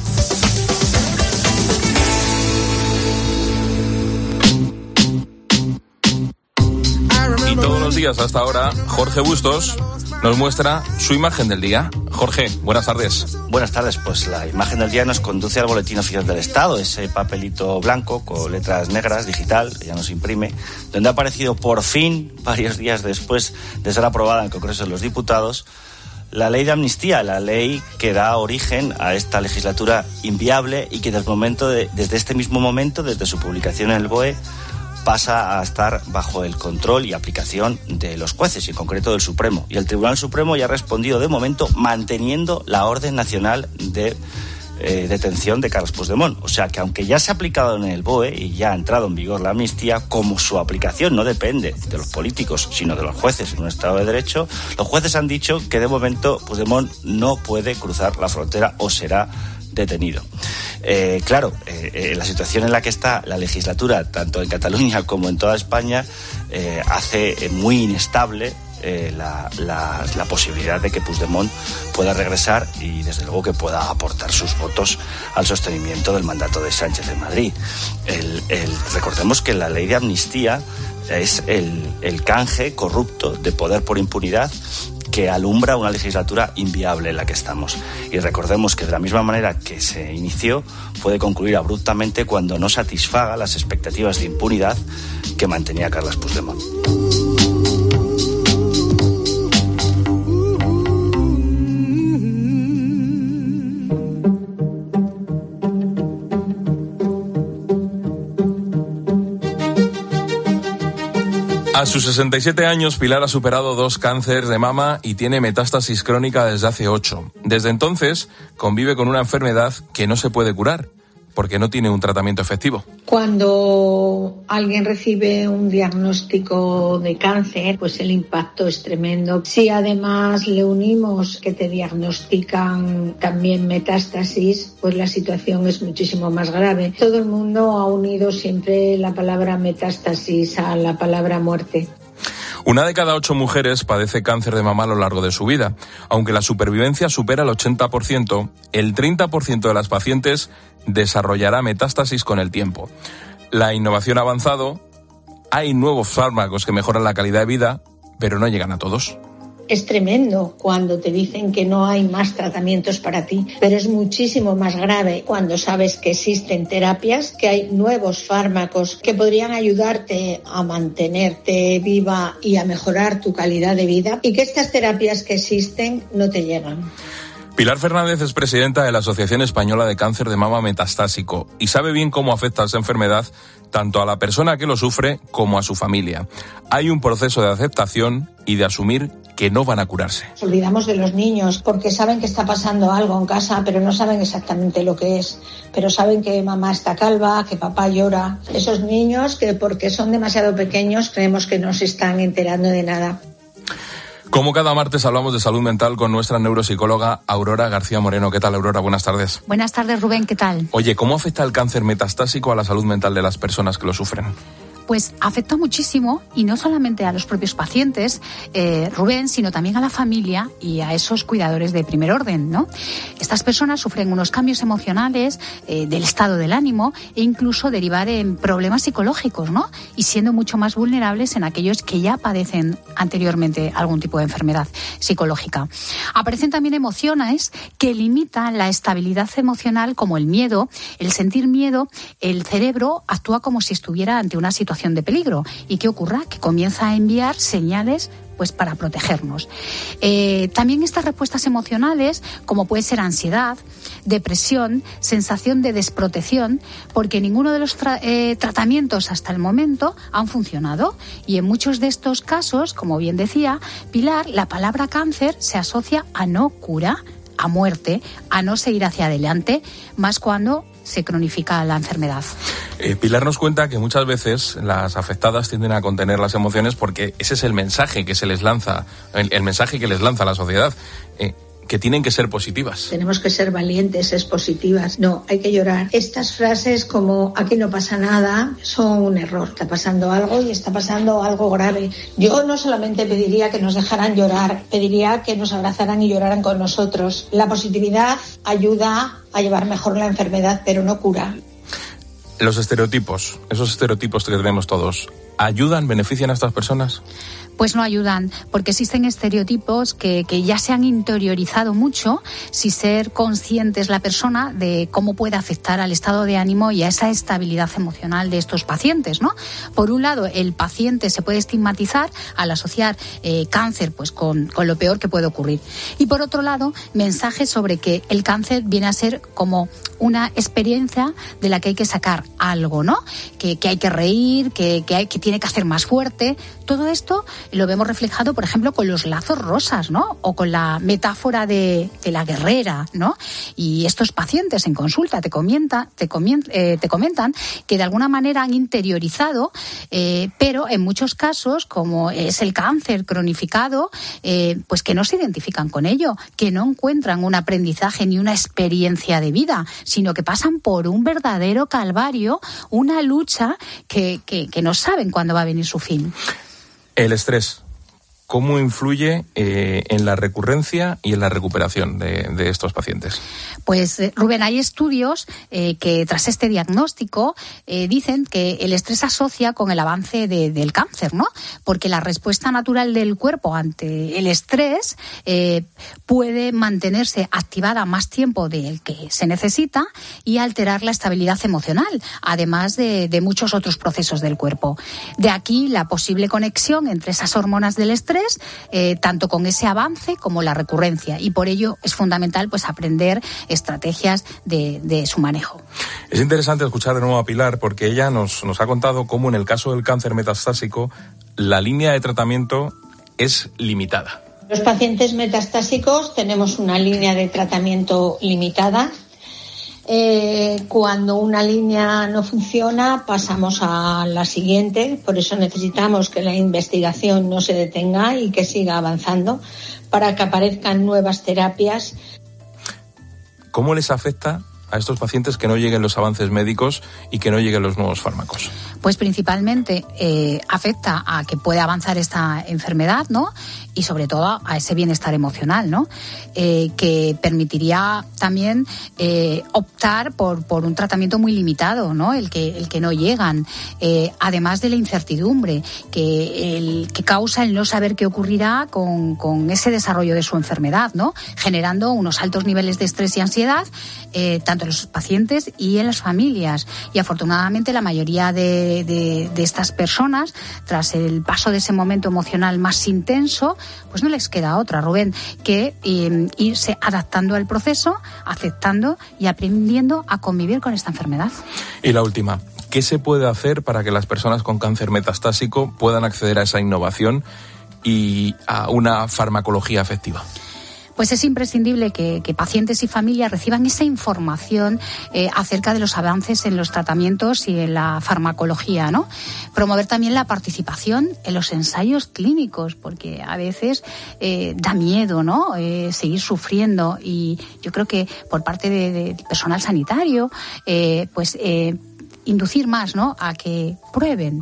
Y todos los días hasta ahora, Jorge Bustos nos muestra su imagen del día. Jorge, buenas tardes. Buenas tardes, pues la imagen del día nos conduce al Boletín Oficial del Estado, ese papelito blanco con letras negras, digital, que ya nos imprime, donde ha aparecido por fin, varios días después de ser aprobada en el Congreso de los Diputados, la ley de amnistía, la ley que da origen a esta legislatura inviable y que desde, el momento de, desde este mismo momento, desde su publicación en el B O E, pasa a estar bajo el control y aplicación de los jueces, y en concreto del Supremo. Y el Tribunal Supremo ya ha respondido de momento manteniendo la orden nacional de eh, detención de Carles Puigdemont. O sea que aunque ya se ha aplicado en el B O E y ya ha entrado en vigor la amnistía, como su aplicación no depende de los políticos, sino de los jueces en un Estado de Derecho, los jueces han dicho que de momento Puigdemont no puede cruzar la frontera o será detenido. Eh, claro, eh, eh, la situación en la que está la legislatura, tanto en Cataluña como en toda España, eh, hace eh, muy inestable eh, la, la, la posibilidad de que Puigdemont pueda regresar y desde luego que pueda aportar sus votos al sostenimiento del mandato de Sánchez en Madrid. El, el, recordemos que la ley de amnistía es el, el canje corrupto de poder por impunidad que alumbra una legislatura inviable en la que estamos. Y recordemos que de la misma manera que se inició, puede concluir abruptamente cuando no satisfaga las expectativas de impunidad que mantenía Carles Puigdemont. A sus sesenta y siete años, Pilar ha superado dos cánceres de mama y tiene metástasis crónica desde hace ocho. Desde entonces, convive con una enfermedad que no se puede curar, porque no tiene un tratamiento efectivo. Cuando alguien recibe un diagnóstico de cáncer, pues el impacto es tremendo. Si además le unimos que te diagnostican también metástasis, pues la situación es muchísimo más grave. Todo el mundo ha unido siempre la palabra metástasis a la palabra muerte. Una de cada ocho mujeres padece cáncer de mama a lo largo de su vida. Aunque la supervivencia supera el ochenta por ciento, el treinta por ciento de las pacientes desarrollará metástasis con el tiempo. La innovación ha avanzado, hay nuevos fármacos que mejoran la calidad de vida, pero no llegan a todos. Es tremendo cuando te dicen que no hay más tratamientos para ti, pero es muchísimo más grave cuando sabes que existen terapias, que hay nuevos fármacos que podrían ayudarte a mantenerte viva y a mejorar tu calidad de vida, y que estas terapias que existen no te llegan. Pilar Fernández es presidenta de la Asociación Española de Cáncer de Mama Metastásico y sabe bien cómo afecta esa enfermedad tanto a la persona que lo sufre como a su familia. Hay un proceso de aceptación y de asumir que no van a curarse. Nos olvidamos de los niños porque saben que está pasando algo en casa, pero no saben exactamente lo que es. Pero saben que mamá está calva, que papá llora. Esos niños que porque son demasiado pequeños creemos que no se están enterando de nada. Como cada martes hablamos de salud mental con nuestra neuropsicóloga Aurora García Moreno. ¿Qué tal, Aurora? Buenas tardes. Buenas tardes, Rubén. ¿Qué tal? Oye, ¿cómo afecta el cáncer metastásico a la salud mental de las personas que lo sufren? Pues afecta muchísimo, y no solamente a los propios pacientes, eh, Rubén, sino también a la familia y a esos cuidadores de primer orden, ¿no? Estas personas sufren unos cambios emocionales eh, del estado del ánimo e incluso derivar en problemas psicológicos, ¿no? Y siendo mucho más vulnerables en aquellos que ya padecen anteriormente algún tipo de enfermedad psicológica. Aparecen también emociones que limitan la estabilidad emocional, como el miedo. El sentir miedo, el cerebro actúa como si estuviera ante una situación de peligro. ¿Y qué ocurra? Que comienza a enviar señales pues para protegernos. Eh, también estas respuestas emocionales, como puede ser ansiedad, depresión, sensación de desprotección, porque ninguno de los tra- eh, tratamientos hasta el momento han funcionado. Y en muchos de estos casos, como bien decía Pilar, la palabra cáncer se asocia a no cura, a muerte, a no seguir hacia adelante, más cuando se cronifica la enfermedad. Eh, Pilar nos cuenta que muchas veces las afectadas tienden a contener las emociones porque ese es el mensaje que se les lanza, el, el mensaje que les lanza la sociedad, eh, que tienen que ser positivas. Tenemos que ser valientes, es positivas. No, hay que llorar. Estas frases como aquí no pasa nada son un error. Está pasando algo y está pasando algo grave. Yo no solamente pediría que nos dejaran llorar, pediría que nos abrazaran y lloraran con nosotros. La positividad ayuda a llevar mejor la enfermedad, pero no cura. Los estereotipos, esos estereotipos que tenemos todos, ¿ayudan, benefician a estas personas? Pues no ayudan, porque existen estereotipos que, que ya se han interiorizado mucho sin ser conscientes la persona de cómo puede afectar al estado de ánimo y a esa estabilidad emocional de estos pacientes, ¿no? Por un lado, el paciente se puede estigmatizar al asociar eh, cáncer pues con, con lo peor que puede ocurrir. Y por otro lado, mensajes sobre que el cáncer viene a ser como una experiencia de la que hay que sacar algo, ¿no? Que, que hay que reír, que, que, hay, que tiene que hacer más fuerte. Todo esto lo vemos reflejado, por ejemplo, con los lazos rosas, ¿no? O con la metáfora de, de la guerrera, ¿no? Y estos pacientes en consulta te, comenta, te, comien, eh, te comentan que de alguna manera han interiorizado, eh, pero en muchos casos, como es el cáncer cronificado, eh, pues que no se identifican con ello, que no encuentran un aprendizaje ni una experiencia de vida, sino que pasan por un verdadero calvario, una lucha que, que, que no saben cuándo va a venir su fin. El estrés, ¿cómo influye eh, en la recurrencia y en la recuperación de, de estos pacientes? Pues, Rubén, hay estudios eh, que tras este diagnóstico eh, dicen que el estrés se asocia con el avance de, del cáncer, ¿no? Porque la respuesta natural del cuerpo ante el estrés eh, puede mantenerse activada más tiempo del que se necesita y alterar la estabilidad emocional, además de, de muchos otros procesos del cuerpo. De aquí la posible conexión entre esas hormonas del estrés, eh, tanto con ese avance como la recurrencia. Y por ello es fundamental pues aprender estrategias de, de su manejo. Es interesante escuchar de nuevo a Pilar porque ella nos, nos ha contado cómo en el caso del cáncer metastásico la línea de tratamiento es limitada. Los pacientes metastásicos tenemos una línea de tratamiento limitada. Eh, cuando una línea no funciona, pasamos a la siguiente. Por eso necesitamos que la investigación no se detenga y que siga avanzando para que aparezcan nuevas terapias. ¿Cómo les afecta a estos pacientes que no lleguen los avances médicos y que no lleguen los nuevos fármacos? Pues principalmente eh, afecta a que pueda avanzar esta enfermedad, ¿no? Y sobre todo a ese bienestar emocional, ¿no? Eh, que permitiría también eh, optar por, por un tratamiento muy limitado, ¿no? El que, el que no llegan. Eh, además de la incertidumbre que, el, que causa el no saber qué ocurrirá con, con ese desarrollo de su enfermedad, ¿no? Generando unos altos niveles de estrés y ansiedad, eh, tanto en los pacientes y en las familias. Y afortunadamente la mayoría de De, de estas personas, tras el paso de ese momento emocional más intenso, pues no les queda otra, Rubén, que eh, irse adaptando al proceso, aceptando y aprendiendo a convivir con esta enfermedad. Y la última, ¿qué se puede hacer para que las personas con cáncer metastásico puedan acceder a esa innovación y a una farmacología efectiva? Pues es imprescindible que, que pacientes y familias reciban esa información eh, acerca de los avances en los tratamientos y en la farmacología, ¿no? Promover también la participación en los ensayos clínicos, porque a veces eh, da miedo, ¿no? Eh, seguir sufriendo, y yo creo que por parte de, de personal sanitario, eh, pues eh, inducir más, ¿no? A que prueben.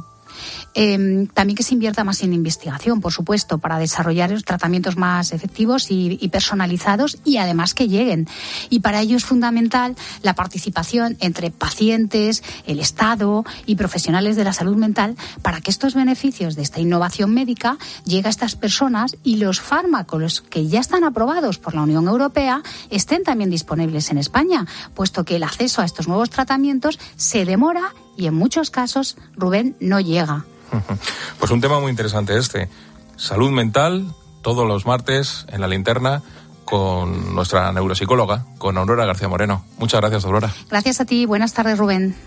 Eh, también que se invierta más en investigación, por supuesto, para desarrollar tratamientos más efectivos y, y personalizados, y además que lleguen. Y para ello es fundamental la participación entre pacientes, el Estado y profesionales de la salud mental, para que estos beneficios de esta innovación médica lleguen a estas personas y los fármacos que ya están aprobados por la Unión Europea estén también disponibles en España, puesto que el acceso a estos nuevos tratamientos se demora y en muchos casos, Rubén, no llega. Pues un tema muy interesante este. Salud mental, todos los martes en La Linterna, con nuestra neuropsicóloga, con Aurora García Moreno. Muchas gracias, Aurora. Gracias a ti. Buenas tardes, Rubén.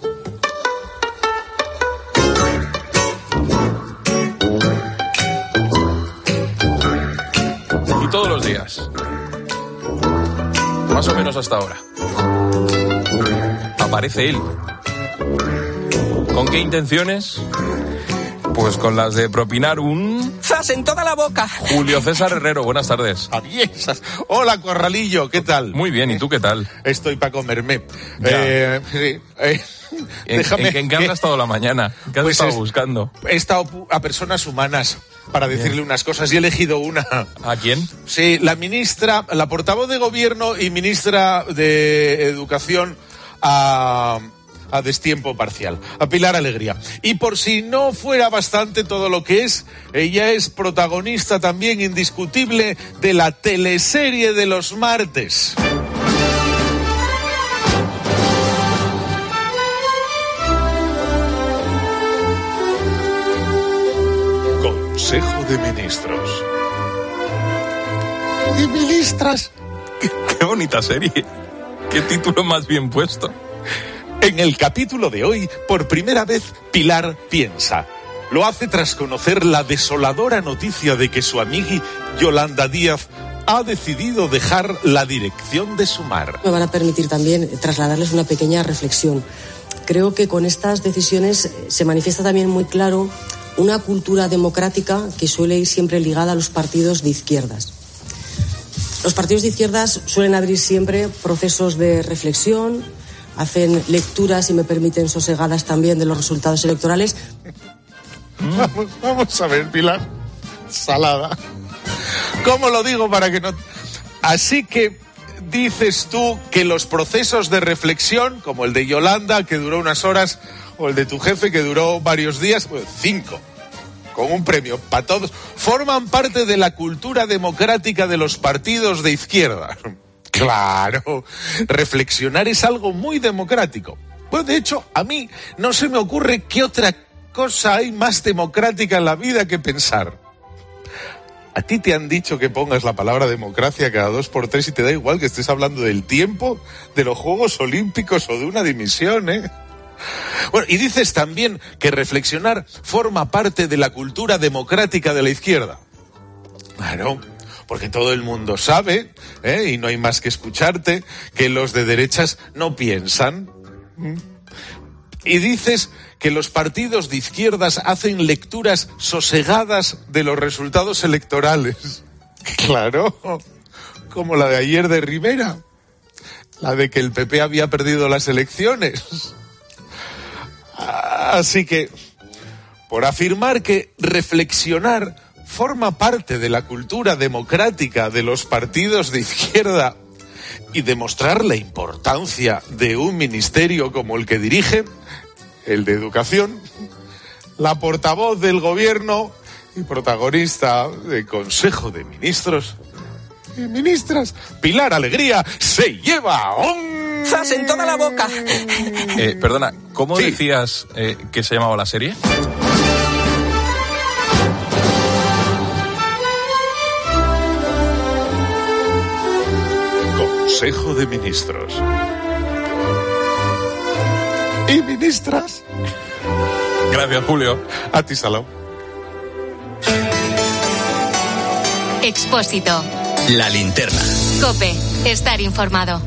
Y todos los días, más o menos hasta ahora, aparece él. ¿Con qué intenciones? Pues con las de propinar un... ¡zas en toda la boca! Julio César Herrero, buenas tardes. Aviesas. Hola, Corralillo, ¿qué tal? Muy bien, ¿y tú qué tal? Estoy para comerme. Eh, eh, eh, ¿En, déjame, ¿En, en qué has estado la mañana? ¿Qué has pues estado es, buscando? He estado a personas humanas para decirle bien. unas cosas y he elegido una. ¿A quién? Sí, la ministra, la portavoz de Gobierno y ministra de Educación, a... a destiempo parcial, a Pilar Alegría. Y por si no fuera bastante todo lo que es, ella es protagonista también indiscutible de la teleserie de los martes. Consejo de Ministros. Y ministras. Qué, qué bonita serie. Qué título más bien puesto. En el capítulo de hoy, por primera vez, Pilar piensa. Lo hace tras conocer la desoladora noticia de que su amigui Yolanda Díaz ha decidido dejar la dirección de Sumar. Me van a permitir también trasladarles una pequeña reflexión. Creo que con estas decisiones se manifiesta también muy claro una cultura democrática que suele ir siempre ligada a los partidos de izquierdas. Los partidos de izquierdas suelen abrir siempre procesos de reflexión, hacen lecturas, si me permiten, sosegadas también de los resultados electorales. Vamos, vamos a ver, Pilar. Salada. ¿Cómo lo digo para que no...? Así que dices tú que los procesos de reflexión, como el de Yolanda, que duró unas horas, o el de tu jefe, que duró varios días, pues cinco, con un premio para todos, forman parte de la cultura democrática de los partidos de izquierda. Claro, reflexionar es algo muy democrático. Pues de hecho, a mí no se me ocurre qué otra cosa hay más democrática en la vida que pensar. A ti te han dicho que pongas la palabra democracia cada dos por tres y te da igual que estés hablando del tiempo, de los Juegos Olímpicos o de una dimisión, ¿eh? Bueno, y dices también que reflexionar forma parte de la cultura democrática de la izquierda. Claro, porque todo el mundo sabe, ¿eh? Y no hay más que escucharte, que los de derechas no piensan. ¿Mm? Y dices que los partidos de izquierdas hacen lecturas sosegadas de los resultados electorales. Claro, como la de ayer de Rivera, la de que el P P había perdido las elecciones. Así que, por afirmar que reflexionar forma parte de la cultura democrática de los partidos de izquierda y demostrar la importancia de un ministerio como el que dirige, el de Educación, la portavoz del gobierno y protagonista del Consejo de Ministros y Ministras, Pilar Alegría, se lleva un... ¡Zas en toda la boca! Eh, perdona, ¿cómo sí. decías eh, que se llamaba la serie? Consejo de Ministros y Ministras. Gracias, Julio. A ti, Salao. Expósito. La linterna. COPE. Estar informado.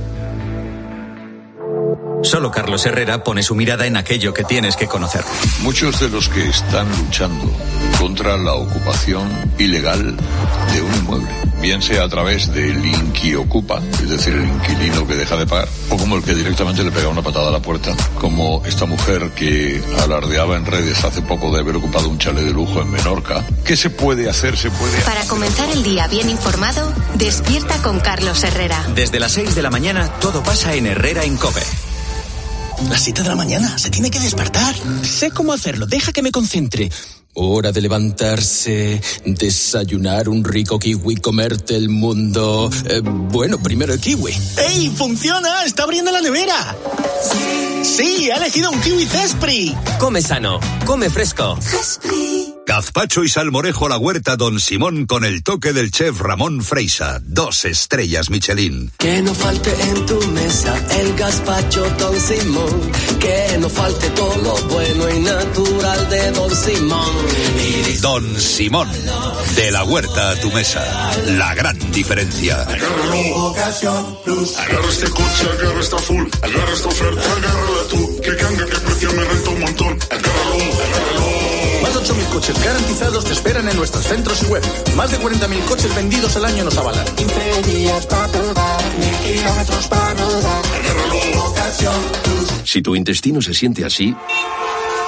Solo Carlos Herrera pone su mirada en aquello que tienes que conocer. Muchos de los que están luchando contra la ocupación ilegal de un inmueble, bien sea a través del inquiocupa, es decir, el inquilino que deja de pagar, o como el que directamente le pega una patada a la puerta, como esta mujer que alardeaba en redes hace poco de haber ocupado un chalet de lujo en Menorca. ¿Qué se puede hacer? Se puede Para comenzar el día bien informado, despierta con Carlos Herrera. Desde las seis de la mañana, todo pasa en Herrera en COPE. Las siete de la mañana, se tiene que despertar. Sé cómo hacerlo, deja que me concentre. Hora de levantarse, desayunar un rico kiwi, comerte el mundo. Eh, bueno, primero el kiwi. ¡Ey, funciona! ¡Está abriendo la nevera! Sí, sí, ha elegido un kiwi Zespri. Come sano, come fresco. Zespri. Gazpacho y salmorejo a la huerta Don Simón con el toque del chef Ramón Freisa. Dos estrellas Michelin. Que no falte en tu mesa el gazpacho Don Simón. Que no falte todo lo bueno y natural de Don Simón. Don Simón, de la huerta a tu mesa. La gran diferencia. Agárralo, Ocasión Plus. Agarra este coche, agarra esta full. Agarra esta oferta, agárrala tú. Que cambia, que precio me renta un montón. Agárralo, agárralo. Más de ocho mil coches garantizados te esperan en nuestros centros y web. Más de cuarenta mil coches vendidos al año nos avalan. quince días para probar, mil kilómetros para rodar. Agárralo, Ocasión Plus. Si tu intestino se siente así,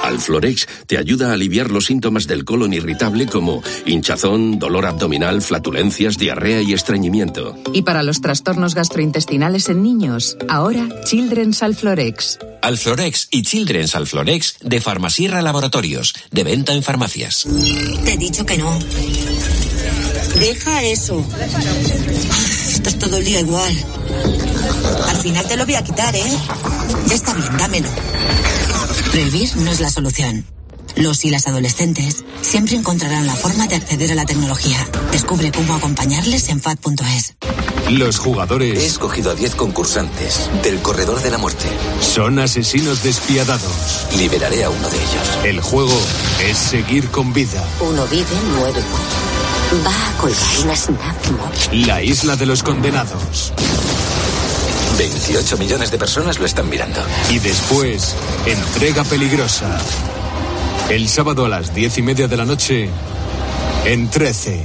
Alflorex te ayuda a aliviar los síntomas del colon irritable como hinchazón, dolor abdominal, flatulencias, diarrea y estreñimiento. Y para los trastornos gastrointestinales en niños, ahora Children's Alflorex. Alflorex y Children's Alflorex de Farmasierra Laboratorios, de venta en farmacias. Te he dicho que no. Deja eso. Estás todo el día igual. Al final te lo voy a quitar, ¿eh? Ya está bien, dámelo. Prohibir no es la solución. Los y las adolescentes siempre encontrarán la forma de acceder a la tecnología. Descubre cómo acompañarles en F A D punto es. Los jugadores... He escogido a diez concursantes del Corredor de la Muerte. Son asesinos despiadados. Liberaré a uno de ellos. El juego es seguir con vida. Uno vive, nueve muere. Va a colgar una snap. La isla de los condenados. veintiocho millones de personas lo están mirando. Y después, entrega peligrosa. El sábado a las diez y media de la noche, en trece.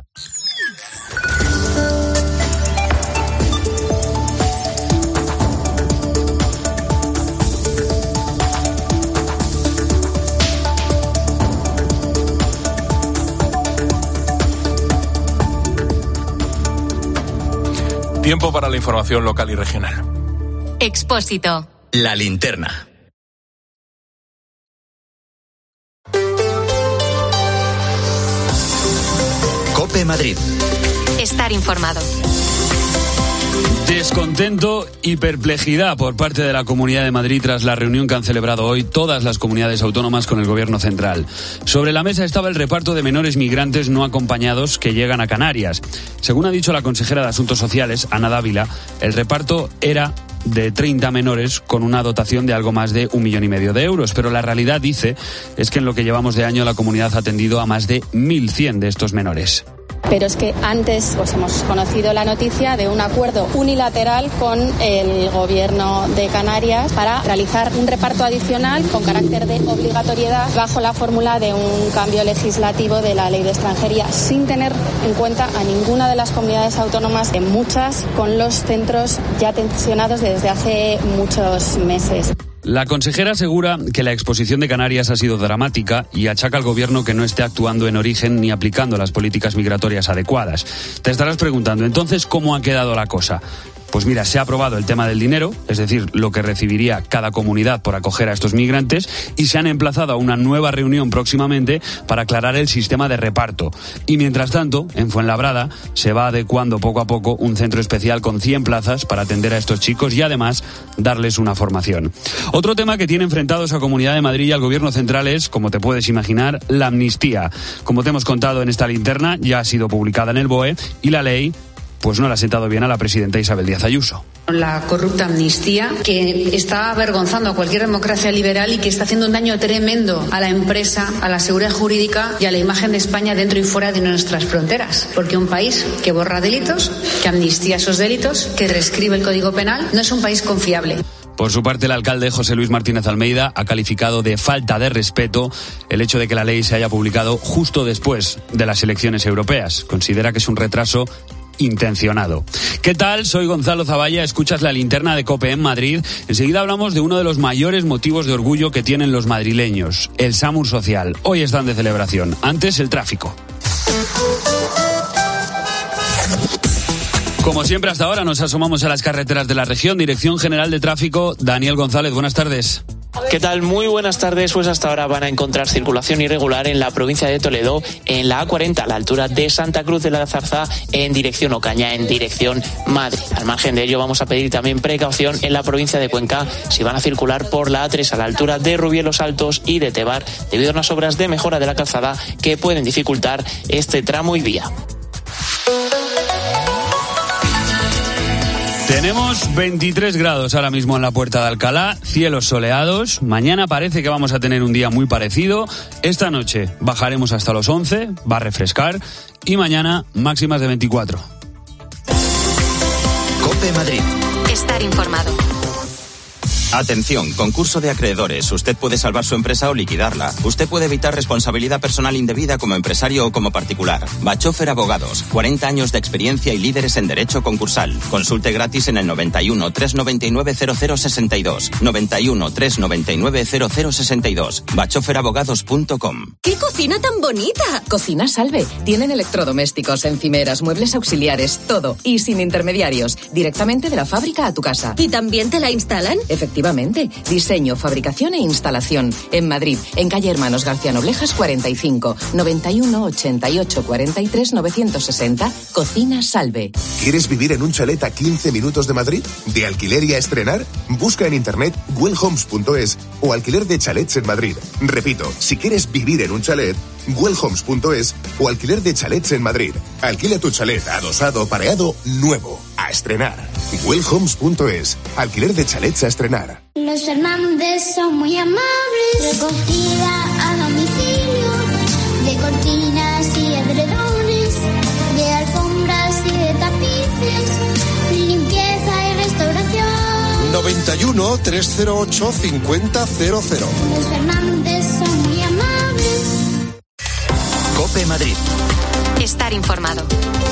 Tiempo para la información local y regional. Expósito. La linterna. COPE Madrid. Estar informado. Descontento y perplejidad por parte de la Comunidad de Madrid tras la reunión que han celebrado hoy todas las comunidades autónomas con el Gobierno central. Sobre la mesa estaba el reparto de menores migrantes no acompañados que llegan a Canarias. Según ha dicho la consejera de Asuntos Sociales, Ana Dávila, el reparto era de treinta menores con una dotación de algo más de un millón y medio de euros. Pero la realidad, dice, es que en lo que llevamos de año la comunidad ha atendido a más de mil cien de estos menores. Pero es que antes pues hemos conocido la noticia de un acuerdo unilateral con el Gobierno de Canarias para realizar un reparto adicional con carácter de obligatoriedad bajo la fórmula de un cambio legislativo de la Ley de Extranjería, sin tener en cuenta a ninguna de las comunidades autónomas, en muchas con los centros ya tensionados desde hace muchos meses. La consejera asegura que la exposición de Canarias ha sido dramática y achaca al Gobierno que no esté actuando en origen ni aplicando las políticas migratorias adecuadas. Te estarás preguntando, entonces, ¿cómo ha quedado la cosa? Pues mira, se ha aprobado el tema del dinero, es decir, lo que recibiría cada comunidad por acoger a estos migrantes, y se han emplazado a una nueva reunión próximamente para aclarar el sistema de reparto. Y mientras tanto, en Fuenlabrada se va adecuando poco a poco un centro especial con cien plazas para atender a estos chicos y además darles una formación. Otro tema que tiene enfrentados a Comunidad de Madrid y al Gobierno central es, como te puedes imaginar, la amnistía. Como te hemos contado en esta linterna, ya ha sido publicada en el B O E y la ley pues no le ha sentado bien a la presidenta Isabel Díaz Ayuso. La corrupta amnistía que está avergonzando a cualquier democracia liberal y que está haciendo un daño tremendo a la empresa, a la seguridad jurídica y a la imagen de España dentro y fuera de nuestras fronteras. Porque un país que borra delitos, que amnistía esos delitos, que reescribe el Código Penal, no es un país confiable. Por su parte, el alcalde José Luis Martínez Almeida ha calificado de falta de respeto el hecho de que la ley se haya publicado justo después de las elecciones europeas. Considera que es un retraso intencionado. ¿Qué tal? Soy Gonzalo Zavalla, escuchas la linterna de COPE en Madrid. Enseguida hablamos de uno de los mayores motivos de orgullo que tienen los madrileños, el SAMUR Social. Hoy están de celebración. Antes, el tráfico. Como siempre, hasta ahora nos asomamos a las carreteras de la región. Dirección General de Tráfico, Daniel González, buenas tardes. ¿Qué tal? Muy buenas tardes. Pues hasta ahora van a encontrar circulación irregular en la provincia de Toledo, en la A cuarenta, a la altura de Santa Cruz de la Zarza, en dirección Ocaña, en dirección Madrid. Al margen de ello, vamos a pedir también precaución en la provincia de Cuenca si van a circular por la A tres a la altura de Rubielos Altos y de Tebar, debido a unas obras de mejora de la calzada que pueden dificultar este tramo y vía. Tenemos veintitrés grados ahora mismo en la Puerta de Alcalá, cielos soleados. Mañana parece que vamos a tener un día muy parecido. Esta noche bajaremos hasta los once, va a refrescar. Y mañana máximas de veinticuatro. COPE Madrid. Estar informado. Atención, concurso de acreedores. Usted puede salvar su empresa o liquidarla. Usted puede evitar responsabilidad personal indebida como empresario o como particular. Bachofer Abogados. cuarenta años de experiencia y líderes en derecho concursal. Consulte gratis en el noventa y uno, trescientos noventa y nueve, cero cero sesenta y dos. noventa y uno, trescientos noventa y nueve, cero cero sesenta y dos. bachofer abogados punto com. ¡Qué cocina tan bonita! Cocina Salve. Tienen electrodomésticos, encimeras, muebles auxiliares, todo. Y sin intermediarios. Directamente de la fábrica a tu casa. ¿Y también te la instalan? Efectivamente. Diseño, fabricación e instalación. En Madrid, en calle Hermanos García Noblejas cuarenta y cinco, noventa y uno, ochenta y ocho, cuarenta y tres, novecientos sesenta. Cocina Salve. ¿Quieres vivir en un chalet a quince minutos de Madrid? ¿De alquiler y a estrenar? Busca en internet wellhomes punto es o alquiler de chalets en Madrid. Repito, si quieres vivir en un chalet, wellhomes punto es o alquiler de chalets en Madrid. Alquila tu chalet adosado, pareado, nuevo, a estrenar. wellhomes punto es, alquiler de chalets a estrenar. Los Fernández son muy amables, recogida a domicilio, de cortinas y edredones, de alfombras y de tapices, limpieza y restauración. noventa y uno, trescientos ocho, cincuenta cero cero. Los Fernández son muy amables. COPE Madrid. Estar informado.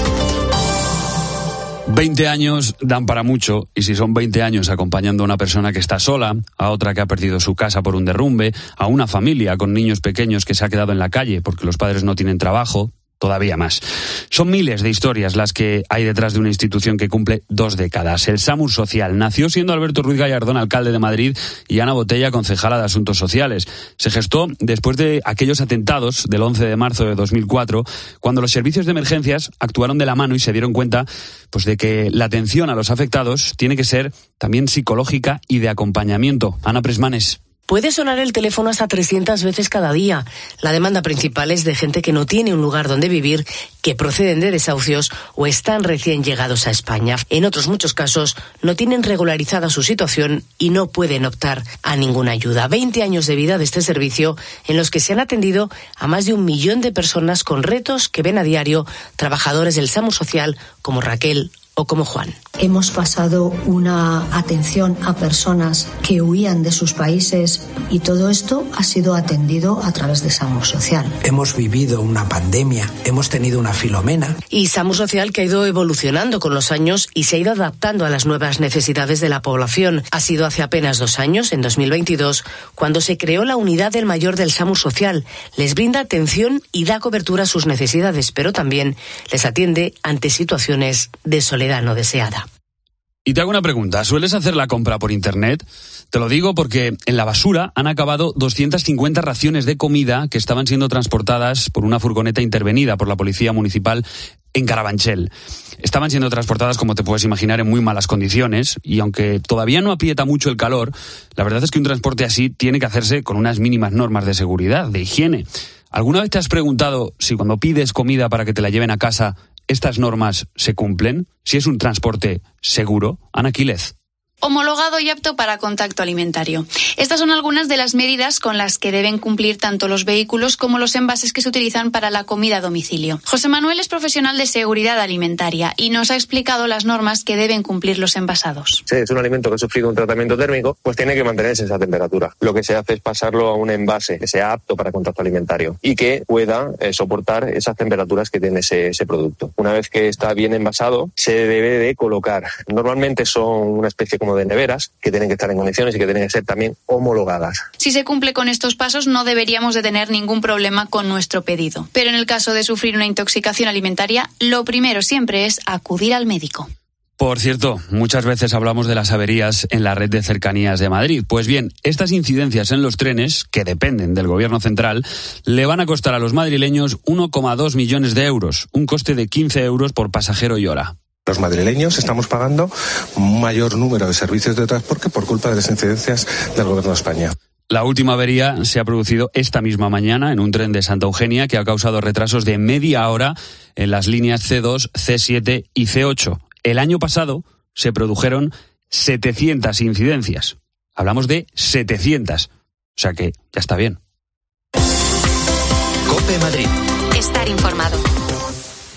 veinte años dan para mucho, y si son veinte años acompañando a una persona que está sola, a otra que ha perdido su casa por un derrumbe, a una familia con niños pequeños que se ha quedado en la calle porque los padres no tienen trabajo, todavía más. Son miles de historias las que hay detrás de una institución que cumple dos décadas. El SAMUR Social nació siendo Alberto Ruiz Gallardón alcalde de Madrid y Ana Botella concejala de Asuntos Sociales. Se gestó después de aquellos atentados del once de marzo de dos mil cuatro, cuando los servicios de emergencias actuaron de la mano y se dieron cuenta pues, de que la atención a los afectados tiene que ser también psicológica y de acompañamiento. Ana Presmanes. Puede sonar el teléfono hasta trescientas veces cada día. La demanda principal es de gente que no tiene un lugar donde vivir, que proceden de desahucios o están recién llegados a España. En otros muchos casos no tienen regularizada su situación y no pueden optar a ninguna ayuda. Veinte años de vida de este servicio en los que se han atendido a más de un millón de personas con retos que ven a diario trabajadores del SAMUR Social como Raquel o como Juan. Hemos pasado una atención a personas que huían de sus países y todo esto ha sido atendido a través de SAMUR Social. Hemos vivido una pandemia, hemos tenido una Filomena. Y SAMUR Social que ha ido evolucionando con los años y se ha ido adaptando a las nuevas necesidades de la población. Ha sido hace apenas dos años, en dos mil veintidós, cuando se creó la unidad del mayor del SAMUR Social. Les brinda atención y da cobertura a sus necesidades, pero también les atiende ante situaciones de soledad no deseada. Y te hago una pregunta, ¿sueles hacer la compra por internet? Te lo digo porque en la basura han acabado doscientas cincuenta raciones de comida que estaban siendo transportadas por una furgoneta intervenida por la Policía Municipal en Carabanchel. Estaban siendo transportadas, como te puedes imaginar, en muy malas condiciones y aunque todavía no aprieta mucho el calor, la verdad es que un transporte así tiene que hacerse con unas mínimas normas de seguridad, de higiene. ¿Alguna vez te has preguntado si cuando pides comida para que te la lleven a casa estas normas se cumplen? Si es un transporte seguro. Ana Quílez. Homologado y apto para contacto alimentario. Estas son algunas de las medidas con las que deben cumplir tanto los vehículos como los envases que se utilizan para la comida a domicilio. José Manuel es profesional de seguridad alimentaria y nos ha explicado las normas que deben cumplir los envasados. Si es un alimento que ha sufrido un tratamiento térmico, pues tiene que mantenerse esa temperatura. Lo que se hace es pasarlo a un envase que sea apto para contacto alimentario y que pueda eh, soportar esas temperaturas que tiene ese, ese producto. Una vez que está bien envasado, se debe de colocar. Normalmente son una especie como de neveras que tienen que estar en condiciones y que tienen que ser también homologadas. Si se cumple con estos pasos, no deberíamos de tener ningún problema con nuestro pedido. Pero en el caso de sufrir una intoxicación alimentaria, lo primero siempre es acudir al médico. Por cierto, muchas veces hablamos de las averías en la red de cercanías de Madrid. Pues bien, estas incidencias en los trenes, que dependen del gobierno central, le van a costar a los madrileños uno coma dos millones de euros, un coste de quince euros por pasajero y hora. Los madrileños estamos pagando un mayor número de servicios de transporte por culpa de las incidencias del Gobierno de España. La última avería se ha producido esta misma mañana en un tren de Santa Eugenia que ha causado retrasos de media hora en las líneas ce dos, ce siete y ce ocho. El año pasado se produjeron setecientas incidencias. Hablamos de setecientas. O sea que ya está bien. COPE Madrid. Estar informado.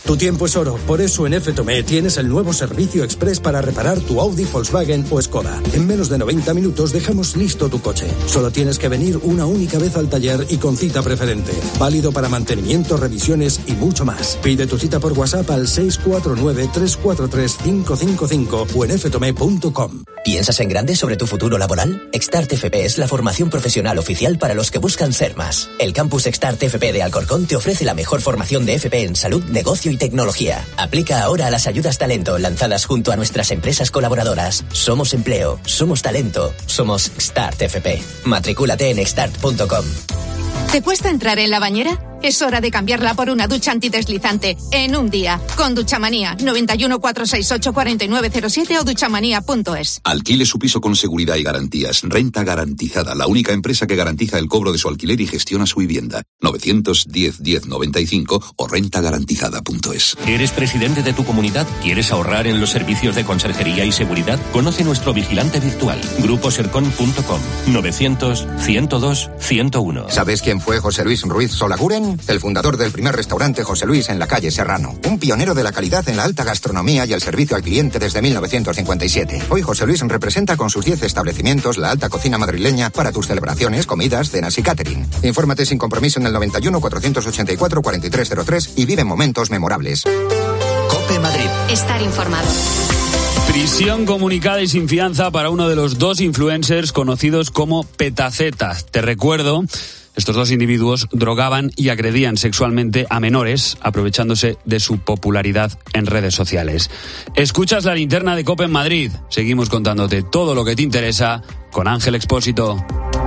Tu tiempo es oro, por eso en F Tomé tienes el nuevo servicio express para reparar tu Audi, Volkswagen o Skoda. En menos de noventa minutos dejamos listo tu coche. Solo tienes que venir una única vez al taller y con cita preferente. Válido para mantenimiento, revisiones y mucho más. Pide tu cita por WhatsApp al seis cuatro nueve, tres cuatro tres, cinco cinco cinco o en f tomé punto com. ¿Piensas en grande sobre tu futuro laboral? Xtart F P es la formación profesional oficial para los que buscan ser más. El campus Xtart F P de Alcorcón te ofrece la mejor formación de F P en salud, negocio y tecnología. Aplica ahora a las ayudas talento lanzadas junto a nuestras empresas colaboradoras. Somos empleo, somos talento, somos Xtart F P. Matricúlate en xtart punto com. ¿Te cuesta entrar en la bañera? Es hora de cambiarla por una ducha antideslizante en un día. Con Duchamanía. noventa y uno, cuatrocientos sesenta y ocho, cuarenta y nueve cero siete o duchamanía punto es. Alquile su piso con seguridad y garantías. Renta Garantizada, la única empresa que garantiza el cobro de su alquiler y gestiona su vivienda. novecientos diez, diez noventa y cinco o renta garantizada punto es. ¿Eres presidente de tu comunidad? ¿Quieres ahorrar en los servicios de conserjería y seguridad? Conoce nuestro vigilante virtual. grupo sercon punto com. novecientos, ciento dos, ciento uno. ¿Sabes quién fue José Luis Ruiz Solaguren? El fundador del primer restaurante José Luis en la calle Serrano. Un pionero de la calidad en la alta gastronomía y el servicio al cliente desde mil novecientos cincuenta y siete. Hoy José Luis representa con sus diez establecimientos la alta cocina madrileña para tus celebraciones, comidas, cenas y catering. Infórmate sin compromiso en el noventa y uno, cuatrocientos ochenta y cuatro, cuarenta y tres cero tres y vive momentos memorables. COPE Madrid. Estar informado. Prisión comunicada y sin fianza para uno de los dos influencers conocidos como Petaceta. Te recuerdo, estos dos individuos drogaban y agredían sexualmente a menores, aprovechándose de su popularidad en redes sociales. Escuchas la linterna de COPE en Madrid. Seguimos contándote todo lo que te interesa con Ángel Expósito.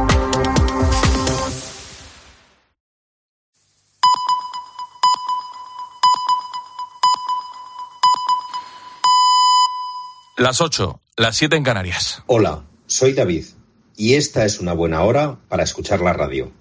Las ocho, las siete en Canarias. Hola, soy David y esta es una buena hora para escuchar la radio.